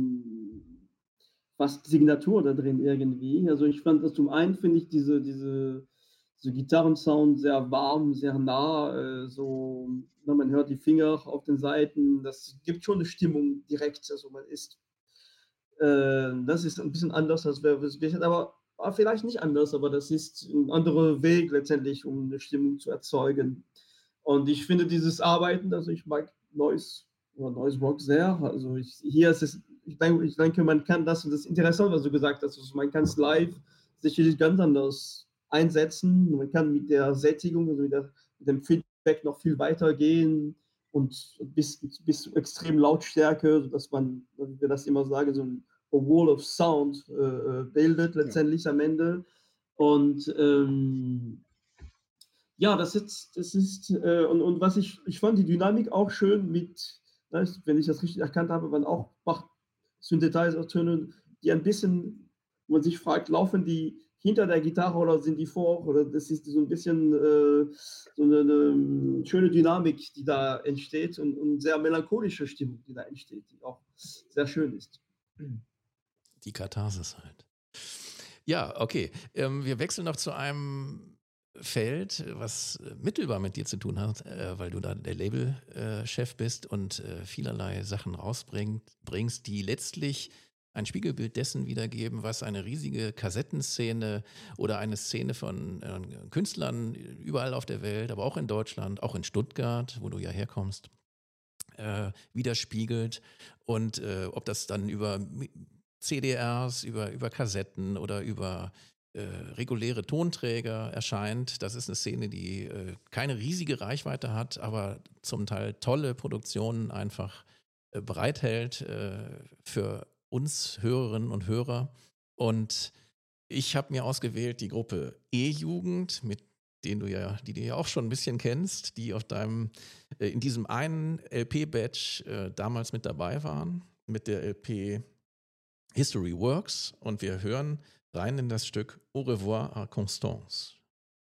fast Signatur da drin irgendwie. Also, ich fand das zum einen finde ich diese diese so Gitarrensound sehr warm, sehr nah, äh, so, ne, man hört die Finger auf den Saiten. Das gibt schon 'ne Stimmung direkt. Also, man ist äh, das ist 'n bisschen anders, als wäre es aber aber vielleicht nicht anders, aber das ist 'n anderer Weg letztendlich, um 'ne Stimmung zu erzeugen. Und ich finde dieses Arbeiten, also, ich mag Noise oder Noise Rock sehr. Also, ich hier ist es, ich denke ich denke, man kann das, und das ist interessant, was du gesagt hast, also, man kann's live sicherlich ganz anders einsetzen. Man kann mit der Sättigung, also, mit der mit dem Feedback noch viel weiter gehen und bis bis zu extrem Lautstärke, sodass man, wie wir das immer sagen, so 'n a Wall of Sound äh, äh, bildet ja. letztendlich am Ende. Und ähm, ja, das ist, das ist äh, und, und was ich, ich fand die Dynamik auch schön mit, ne, wenn ich das richtig erkannt habe, waren auch Bach Synthesizer-Töne, die ein bisschen, wo man sich fragt, laufen die hinter der Gitarre oder sind die vor? Oder das ist so ein bisschen äh, so eine, eine schöne Dynamik, die da entsteht, und, und sehr melancholische Stimmung, die da entsteht, die auch sehr schön ist. Die Katharsis halt. Ja, okay. Ähm, wir wechseln noch zu einem Feld, was äh, mittelbar mit dir zu tun hat, äh, weil du da der Labelchef bist und äh, vielerlei Sachen rausbringst, bringst, die letztlich ein Spiegelbild dessen wiedergeben, was eine riesige Kassettenszene oder eine Szene von äh, Künstlern überall auf der Welt, aber auch in Deutschland, auch in Stuttgart, wo du ja herkommst, äh, widerspiegelt. Und äh, ob das dann über Mi- C D Rs, über, über Kassetten oder über äh, reguläre Tonträger erscheint, das ist eine Szene, die äh, keine riesige Reichweite hat, aber zum Teil tolle Produktionen einfach äh, bereithält äh, für uns Hörerinnen und Hörer. Und ich habe mir ausgewählt die Gruppe E-Jugend, mit denen du ja, die du ja auch schon ein bisschen kennst, die auf deinem, äh, in diesem einen L P-Batch äh, damals mit dabei waren, mit der L P History Works. Und wir hören rein in das Stück Au revoir à Constance.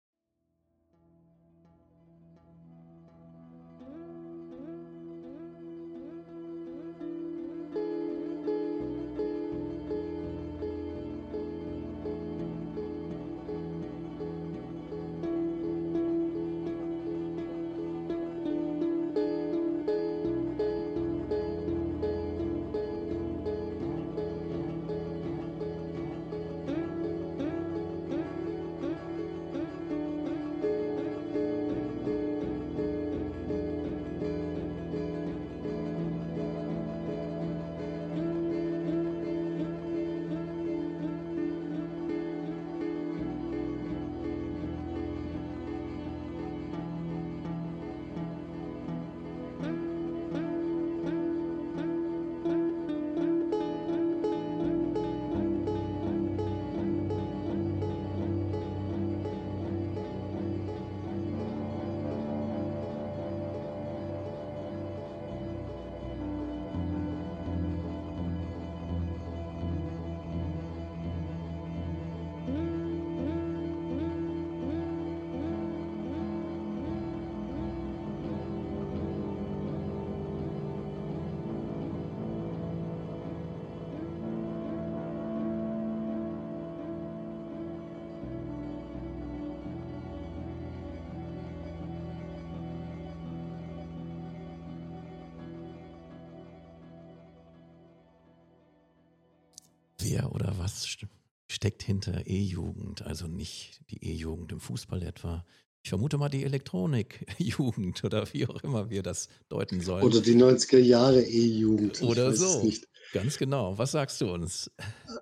Wer oder was st- steckt hinter E-Jugend? Also nicht die E-Jugend im Fußball etwa. Ich vermute mal die Elektronik-Jugend oder wie auch immer wir das deuten sollen. Oder die neunziger Jahre E-Jugend, ich Oder weiß es so. nicht. Ganz genau. Was sagst du uns?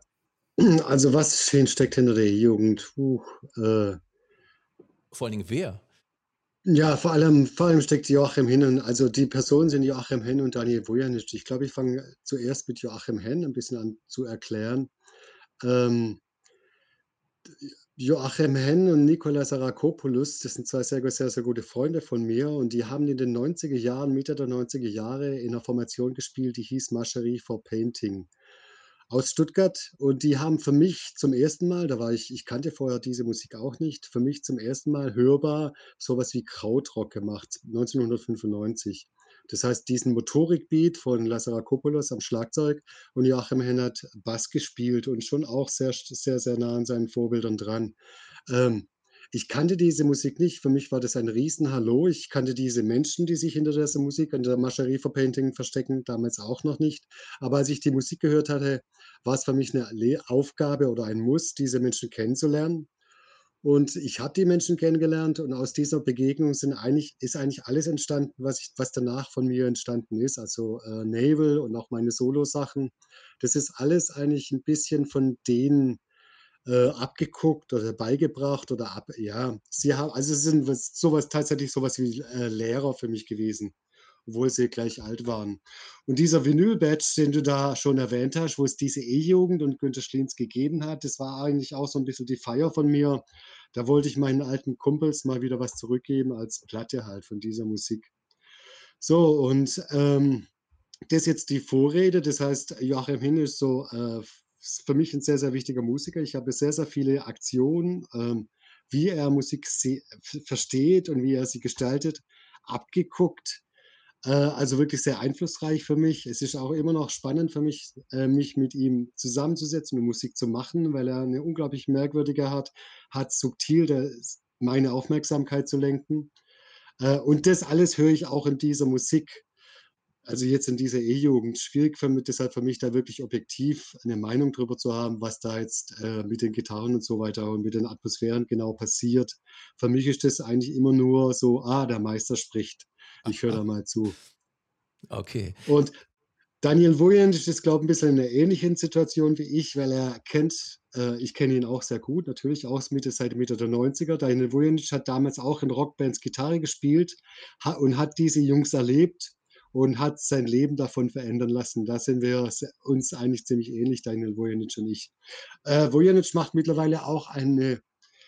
Also, was schön steckt hinter der E-Jugend? Puh, äh, Vor allen Dingen wer? ja, vor allem vor allem steckt Joachim Henn und also, die Personen sind Joachim Henn und Daniel Vujanic. Ich glaube, ich fange zuerst mit Joachim Henn ein bisschen an zu erklären. Ähm, Joachim Henn und Nicola Sarakopoulos, das sind zwei sehr, sehr, sehr gute Freunde von mir und die haben in den neunziger Jahren, Mitte der neunziger Jahre in 'ner Formation gespielt, die hieß Marcherie for Painting aus Stuttgart und die haben für mich zum ersten Mal, da war ich ich kannte vorher diese Musik auch nicht, für mich zum ersten Mal hörbar so was wie Krautrock gemacht, neunzehnhundertfünfundneunzig. Das heißt, diesen Motorik-Beat von Lazarakopoulos am Schlagzeug und Joachim Henn hat Bass gespielt und schon auch sehr sehr, sehr nah an seinen Vorbildern dran. Ähm, ich kannte diese Musik nicht. Für mich war das ein Riesen-Hallo. Ich kannte diese Menschen, die sich hinter dieser Musik in der Marcherie for Painting verstecken, damals auch noch nicht. Aber als ich die Musik gehört hatte, war es für mich 'ne Le Aufgabe oder ein Muss, diese Menschen kennenzulernen. Und ich habe die Menschen kennengelernt und aus dieser Begegnung sind eigentlich ist eigentlich alles entstanden, was ich was danach von mir entstanden ist. Also, äh, Navel und auch meine Solosachen. Das ist alles eigentlich 'n bisschen von denen äh, abgeguckt oder beigebracht oder ab ja, sie haben also, sie sind was so was tatsächlich so was wie, äh, Lehrer für mich gewesen, obwohl sie gleich alt waren. Und dieser Vinyl-Badge, den du da schon erwähnt hast, wo es diese E-Jugend und Günter Schlienz gegeben hat, das war eigentlich auch so 'n bisschen die Feier von mir. Da wollte ich meinen alten Kumpels mal wieder was zurückgeben als Platte halt von dieser Musik. So und, ähm, das ist jetzt die Vorrede. Das heißt, Joachim Henn ist so, äh, f für mich 'n sehr, sehr wichtiger Musiker. Ich habe sehr, sehr viele Aktionen, ähm, wie er Musik se v versteht und wie er sie gestaltet, abgeguckt. Äh, also wirklich sehr einflussreich für mich. Es ist auch immer noch spannend für mich, äh, mich mit ihm zusammenzusetzen und Musik zu machen, weil er 'ne unglaublich merkwürdige Art hat, subtil das meine Aufmerksamkeit zu lenken. Äh, und das alles höre ich auch in dieser Musik. Also, jetzt in dieser E-Jugend. Schwierig für mi deshalb für mich, da wirklich objektiv 'ne Meinung drüber zu haben, was da jetzt, äh, mit den Gitarren und so weiter und mit den Atmosphären genau passiert. Für mich ist das eigentlich immer nur so: „Ah, der Meister spricht. Ich höre Aha, da mal zu.“ okay. Und Daniel Vujanic ist, glaube ich, 'n bisschen in 'ner ähnlichen Situation wie ich, weil er kennt äh, ich kenne ihn auch sehr gut, natürlich auch Mitte seit Mitte der Neunziger. Daniel Vujanic hat damals auch in Rockbands Gitarre gespielt, ha und hat diese Jungs erlebt und hat sein Leben davon verändern lassen. Da sind wir se uns eigentlich ziemlich ähnlich, Daniel Vujanic und ich. Äh, Vujanic macht mittlerweile auch eine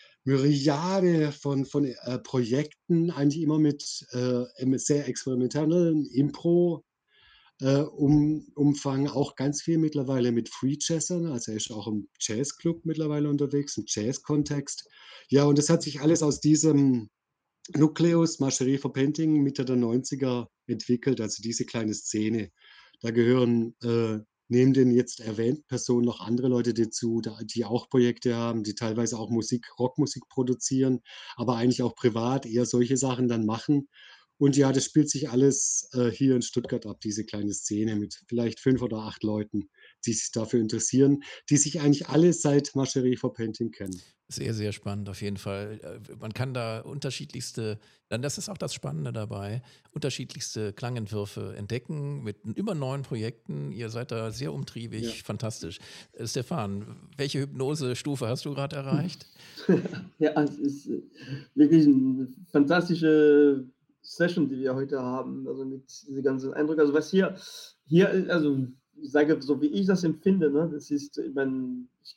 Myriade von von, äh, Projekten, eigentlich immer mit, äh, em sehr experimentellen Impro äh, um Umfang, auch ganz viel mittlerweile mit Free Jazzern. Also, er ist auch im Jazzclub mittlerweile unterwegs, im Jazz-Kontext. Ja, und das hat sich alles aus diesem Nukleus Marcherie for Painting Mitte der Neunziger entwickelt, also diese kleine Szene. Da gehören, äh, neben den jetzt erwähnten Personen noch andere Leute dazu, da die auch Projekte haben, die teilweise auch Musik Rockmusik produzieren, aber eigentlich auch privat eher solche Sachen dann machen. Und ja, das spielt sich alles, äh, hier in Stuttgart ab, diese kleine Szene mit vielleicht fünf oder acht Leuten, die sich dafür interessieren, die sich eigentlich alle seit Marcherie for Painting kennen. Sehr, sehr spannend auf jeden Fall. Äh, man kann da unterschiedlichste dann das ist auch das Spannende dabei, unterschiedlichste Klangentwürfe entdecken mit über neun Projekten. Ihr seid da sehr Ja. umtriebig, fantastisch. Äh, Stefan, welche Hypnosestufe hast du gerade erreicht? Ja, es ist, äh, wirklich 'ne fantastische Session, die wir heute haben, also mit diese ganzen Eindrücke. Also, was hier hier äh, also, ich sage, so wie ich das empfinde, ne, das ist, äh, man ich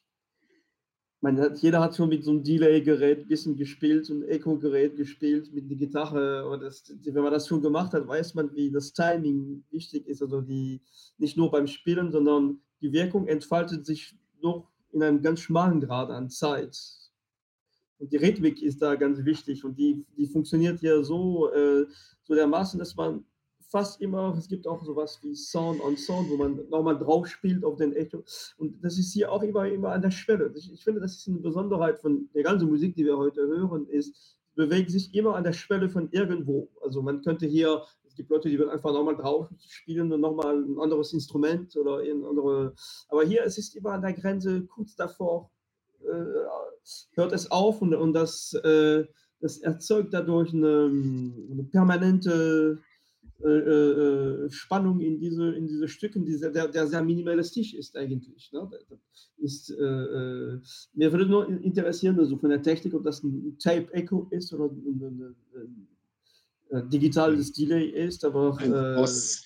man hat jeder hat schon mit so 'nem Delay-Gerät bisschen gespielt, so 'n Echo-Gerät gespielt mit 'ne Gitarre und das wenn man das schon gemacht hat, weiß man, wie das Timing wichtig ist. Also, die nicht nur beim Spielen, sondern die Wirkung entfaltet sich noch in einem ganz schmalen Grad an Zeit. Und die Rhythmik ist da ganz wichtig und die die funktioniert hier so äh, so dermaßen, dass man fast immer es gibt auch so was wie Sound on Sound, wo man noch mal drauf spielt auf den Echo. Und das ist hier auch immer immer an der Schwelle. Ich ich finde, das ist 'ne Besonderheit von der ganzen Musik, die wir heute hören, ist, bewegt sich immer an der Schwelle von irgendwo. Also, man könnte hier es gibt Leute, die würden einfach noch mal drauf spielen und noch mal 'n anderes Instrument oder irgend andere aber hier es ist immer an der Grenze kurz davor, äh, hört es auf und und das äh, das erzeugt dadurch 'ne 'ne permanente, äh, äh, äh, Spannung in diese in diese Stücken, die sehr der der sehr minimalistisch ist eigentlich, ne? Der der ist, äh, äh mir würde nur in interessieren, also von der Technik, ob das 'n Tape Echo ist oder 'n 'n 'n äh, Ein digitales Delay ist, aber, ein äh Boss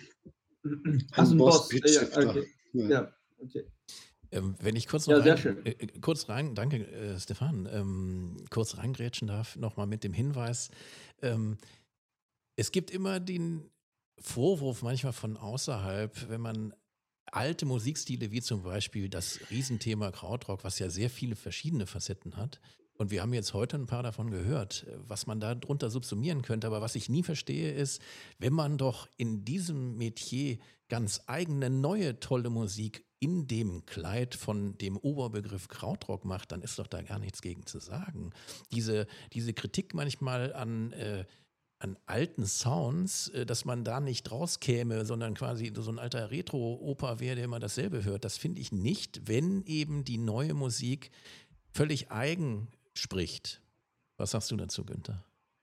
ach so ein 'n Boss, äh, ja, Boss-Pitch-Shifter, okay. ja. Ja, okay. Ähm, wenn ich kurz noch Ja, sehr rein äh, schön. äh, kurz rein danke, äh, Stefan, ähm, kurz reingrätschen darf, noch mal mit dem Hinweis, ähm, es gibt immer den Vorwurf manchmal von außerhalb, wenn man alte Musikstile wie zum Beispiel das Riesenthema Krautrock, was ja sehr viele verschiedene Facetten hat. Und wir haben jetzt heute ein paar davon gehört, äh, was man da drunter subsumieren könnte. Aber was ich nie verstehe, ist, wenn man doch in diesem Metier ganz eigene, neue, tolle Musik in dem Kleid von dem Oberbegriff Krautrock macht, dann ist doch da gar nichts gegen zu sagen. Diese, diese Kritik manchmal an äh, an alten Sounds, äh, dass man da nicht rauskäme, sondern quasi so ein alter Retro-Oper wäre, der immer dasselbe hört. Das finde ich nicht, wenn eben die neue Musik völlig eigen spricht. Was sagst du dazu, Günther?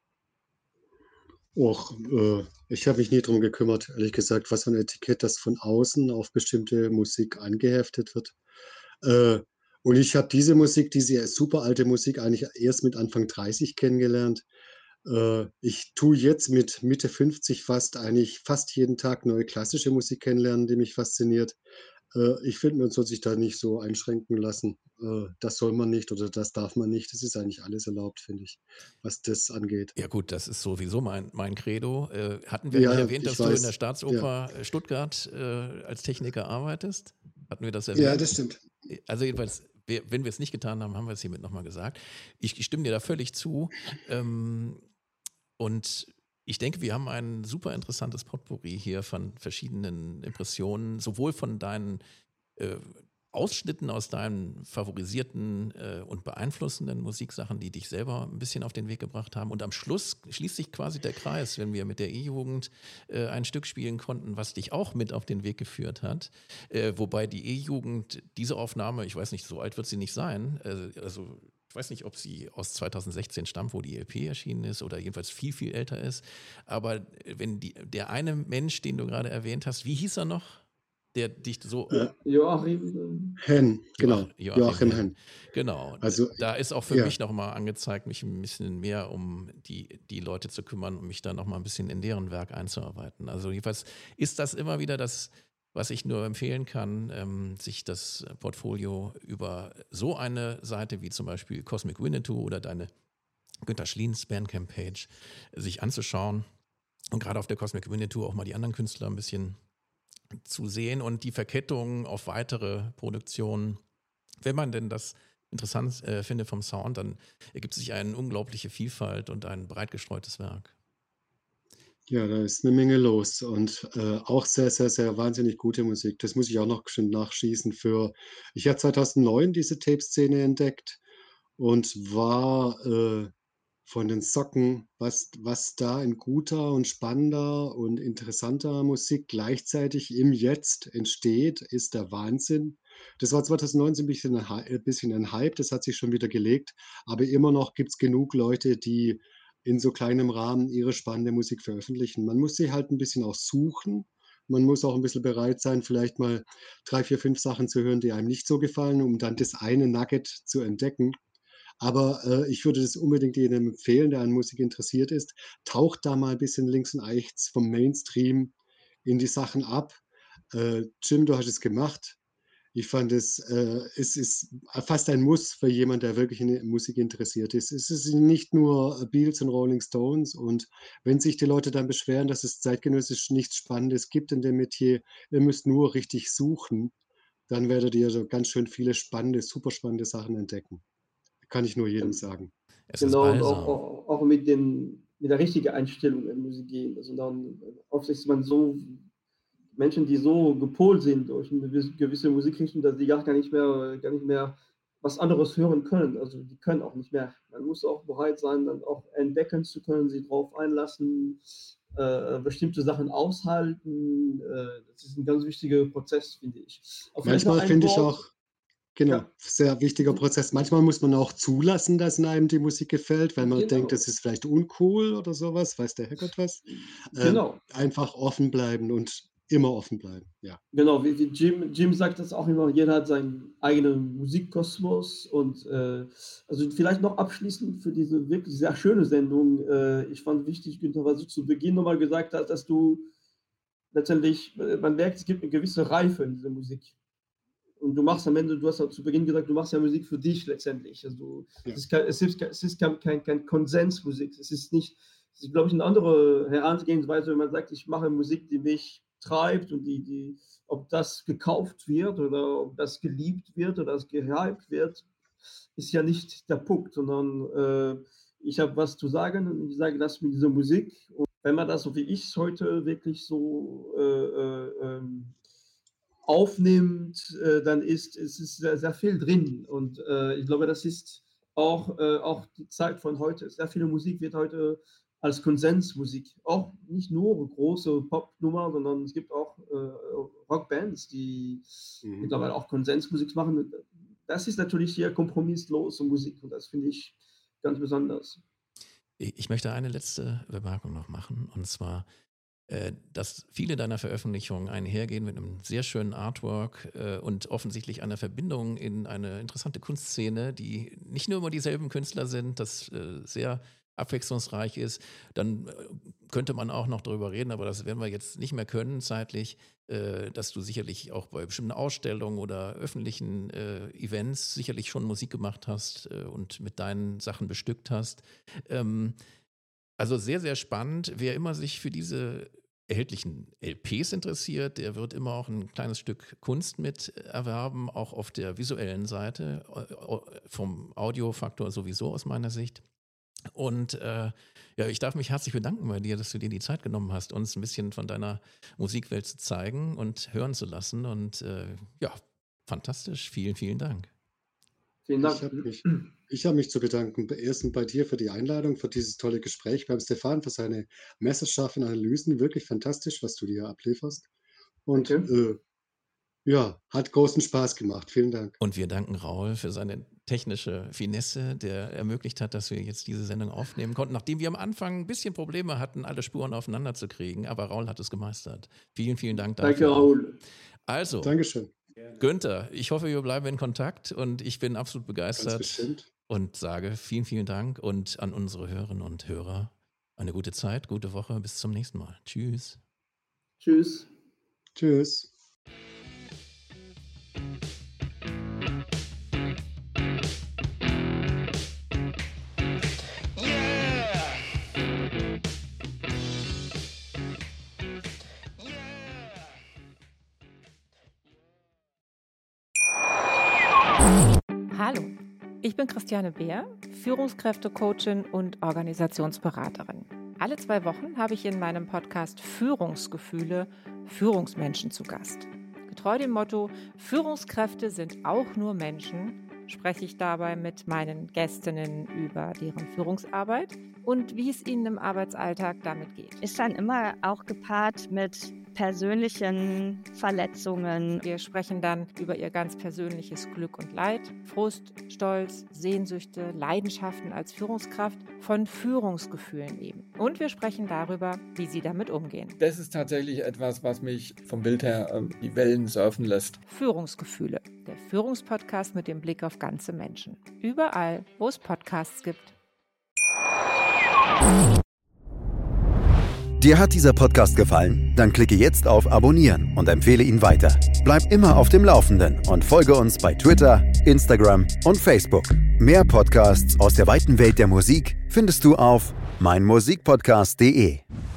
Och, äh, ich habe mich nie drum gekümmert, ehrlich gesagt, was für 'n Etikett das von außen auf bestimmte Musik angeheftet wird. Äh, und ich habe diese Musik, diese super alte Musik eigentlich erst mit Anfang dreißig kennengelernt. Äh, ich tue jetzt mit Mitte fünfzig fast eigentlich fast jeden Tag neue klassische Musik kennenlernen, die mich fasziniert. Äh, ich finde, man soll sich da nicht so einschränken lassen. Äh, das soll man nicht oder das darf man nicht. Das ist eigentlich alles erlaubt, finde ich, was das angeht. Ja gut, das ist sowieso mein, mein Credo. Äh, hatten wir eigentlich Ja, erwähnt, ich dass du in der weiß. Ja. Staatsoper äh, Stuttgart äh, als Techniker arbeitest? Hatten wir das Ja, das erwähnt? stimmt. Also jedenfalls, wir, wenn wir es nicht getan haben, haben wir es hiermit nochmal gesagt. Ich, ich stimme dir da völlig zu. Ähm, und Ich denke, wir haben ein super interessantes Potpourri hier von verschiedenen Impressionen, sowohl von deinen äh, Ausschnitten aus deinen favorisierten äh, und beeinflussenden Musiksachen, die dich selber ein bisschen auf den Weg gebracht haben. Und am Schluss schließt sich quasi der Kreis, wenn wir mit der E-Jugend äh, ein Stück spielen konnten, was dich auch mit auf den Weg geführt hat. Äh, wobei die E-Jugend, diese Aufnahme, ich weiß nicht, so alt wird sie nicht sein, äh, also ich weiß nicht, ob sie aus zweitausendsechzehn stammt, wo die L P erschienen ist oder jedenfalls viel, viel älter ist. Aber wenn die, der eine Mensch, den du gerade erwähnt hast, wie hieß er noch? Der dich so. Äh, Joachim, Henn, genau. Joach, Joachim, Joachim Henn. Henn. Genau. Also, Da ist auch für ja, mich nochmal angezeigt, mich ein bisschen mehr um die, die Leute zu kümmern und mich da nochmal ein bisschen in deren Werk einzuarbeiten. Also jedenfalls ist das immer wieder das, was ich nur empfehlen kann, ähm, sich das Portfolio über so eine Seite wie zum Beispiel Cosmic Winnetou oder deine Günter Schliens Bandcamp-Page sich anzuschauen und gerade auf der Cosmic Winnetou auch mal die anderen Künstler ein bisschen zu sehen und die Verkettung auf weitere Produktionen. Wenn man denn das interessant äh, findet vom Sound, dann ergibt sich eine unglaubliche Vielfalt und ein breit gestreutes Werk. ja, da ist eine Menge los und, äh, auch sehr, sehr, sehr wahnsinnig gute Musik. Das muss ich auch noch schön nachschießen für ich habe zweitausendneun diese Tape-Szene entdeckt und war, äh, von den Socken, was was da in guter und spannender und interessanter Musik gleichzeitig im Jetzt entsteht, ist der Wahnsinn. Das war zweitausendneun so 'n bisschen 'n Hy äh, bisschen ein Hype, das hat sich schon wieder gelegt, aber immer noch gibt's genug Leute, die in so kleinem Rahmen ihre spannende Musik veröffentlichen. Man muss sie halt 'n bisschen auch suchen. Man muss auch 'n bisschen bereit sein, vielleicht mal drei, vier, fünf Sachen zu hören, die einem nicht so gefallen, um dann das eine Nugget zu entdecken. Aber, äh, ich würde das unbedingt jedem empfehlen, der an Musik interessiert ist. Taucht da mal ein bisschen links und rechts vom Mainstream in die Sachen ab. Äh, Jim, du hast es gemacht. Ich fand es, äh es ist fast ein Muss für jemand, der wirklich in Musik interessiert ist. Es ist nicht nur äh, Beatles und Rolling Stones und wenn sich die Leute dann beschweren, dass es zeitgenössisch nichts Spannendes gibt in dem Metier, ihr müsst nur richtig suchen, dann werdet ihr so ganz schön viele spannende, super spannende Sachen entdecken. Kann ich nur jedem sagen. Es ist genau, und auch, Balsam. auch, auch mit, den, mit der richtigen Einstellung in Musik gehen. Also dann oft ist man so Menschen, die so gepolt sind durch eine gewisse Musikrichtung, dass die gar nicht mehr, gar nicht mehr was anderes hören können. Also die können auch nicht mehr. Man muss auch bereit sein, dann auch entdecken zu können, sich darauf einlassen, äh, bestimmte Sachen aushalten. Äh, das ist ein ganz wichtiger Prozess, finde ich. Aber vielleicht noch Manchmal ein finde ich Wort. auch genau, Ja, sehr wichtiger Prozess. Manchmal muss man auch zulassen, dass in einem die Musik gefällt, weil man denkt, das genau, ist vielleicht uncool oder sowas, weiß der Herrgott was. Ähm, genau. einfach offen bleiben und immer offen bleiben, ja. Genau, wie, wie Jim, Jim sagt das auch immer, jeder hat seinen eigenen Musikkosmos und äh, also vielleicht noch abschließend für diese wirklich sehr schöne Sendung. Äh, ich fand wichtig, Günther, was du zu Beginn nochmal gesagt hast, dass du letztendlich, äh, man merkt, es gibt eine gewisse Reife in dieser Musik. Und du machst am Ende, du hast ja zu Beginn gesagt, du machst ja Musik für dich letztendlich. Also du, Ja. es ist, kein, es ist, es ist kein, kein, kein Konsensmusik. Es ist nicht, es ist, glaube ich, eine andere Herangehensweise, wenn man sagt, ich mache Musik, die mich treibt und die, die, ob das gekauft wird oder ob das geliebt wird oder das gehypt wird, ist ja nicht der Punkt, sondern äh, ich habe was zu sagen und ich sage das mit dieser Musik. Und wenn man das, so wie ich es heute wirklich so äh, äh, ähm, aufnimmt, äh, dann ist es ist sehr, sehr viel drin. Und äh, ich glaube, das ist auch, äh, auch die Zeit von heute. Sehr viele Musik wird heute als Konsensmusik, auch nicht nur große Popnummer, sondern es gibt auch äh, Rockbands, die Mhm. mittlerweile auch Konsensmusik machen. Das ist natürlich hier kompromisslose Musik und das finde ich ganz besonders. Ich möchte eine letzte Bemerkung noch machen, und zwar, äh, dass viele deiner Veröffentlichungen einhergehen mit einem sehr schönen Artwork äh, und offensichtlich einer Verbindung in eine interessante Kunstszene, die nicht nur immer dieselben Künstler sind, das äh, sehr abwechslungsreich ist. Dann äh, könnte man auch noch darüber reden, aber das werden wir jetzt nicht mehr können zeitlich, äh, dass du sicherlich auch bei bestimmten Ausstellungen oder öffentlichen äh, Events sicherlich schon Musik gemacht hast äh, und mit deinen Sachen bestückt hast. Ähm, also sehr, sehr spannend. Wer immer sich für diese erhältlichen L Ps interessiert, der wird immer auch ein kleines Stück Kunst mit erwerben, auch auf der visuellen Seite, äh, vom Audiofaktor sowieso aus meiner Sicht. Und äh, ja, ich darf mich herzlich bedanken bei dir, dass du dir die Zeit genommen hast, uns ein bisschen von deiner Musikwelt zu zeigen und hören zu lassen. Und äh, ja, fantastisch. Vielen, vielen Dank. Vielen Dank. Ich habe mich, ich hab mich zu bedanken. Erstens bei dir für die Einladung, für dieses tolle Gespräch, beim Stefan für seine messerscharfen Analysen. Wirklich fantastisch, was du dir ablieferst. Und Danke. äh, ja, hat großen Spaß gemacht. Vielen Dank. Und wir danken Raul für seine technische Finesse, der ermöglicht hat, dass wir jetzt diese Sendung aufnehmen konnten, nachdem wir am Anfang ein bisschen Probleme hatten, alle Spuren aufeinander zu kriegen. Aber Raul hat es gemeistert. Vielen, vielen Dank dafür. Danke, Raul. Also, Dankeschön. Günther, ich hoffe, wir bleiben in Kontakt und ich bin absolut Ganz begeistert bestimmt. und sage vielen, vielen Dank und an unsere Hörerinnen und Hörer eine gute Zeit, gute Woche, bis zum nächsten Mal. Tschüss. Tschüss. Tschüss. Hallo, ich bin Christiane Beer, Führungskräftecoachin und Organisationsberaterin. Alle zwei Wochen habe ich in meinem Podcast Führungsgefühle Führungsmenschen zu Gast. Getreu dem Motto Führungskräfte sind auch nur Menschen, spreche ich dabei mit meinen Gästinnen über deren Führungsarbeit und wie es ihnen im Arbeitsalltag damit geht. Ist dann immer auch gepaart mit persönlichen Verletzungen. Wir sprechen dann über ihr ganz persönliches Glück und Leid, Frust, Stolz, Sehnsüchte, Leidenschaften als Führungskraft, von Führungsgefühlen eben. Und wir sprechen darüber, wie sie damit umgehen. Das ist tatsächlich etwas, was mich vom Bild her äh, die Wellen surfen lässt. Führungsgefühle, der Führungspodcast mit dem Blick auf ganze Menschen. Überall, wo es Podcasts gibt. Dir hat dieser Podcast gefallen? Dann klicke jetzt auf Abonnieren und empfehle ihn weiter. Bleib immer auf dem Laufenden und folge uns bei Twitter, Instagram und Facebook. Mehr Podcasts aus der weiten Welt der Musik findest du auf meinmusikpodcast punkt de.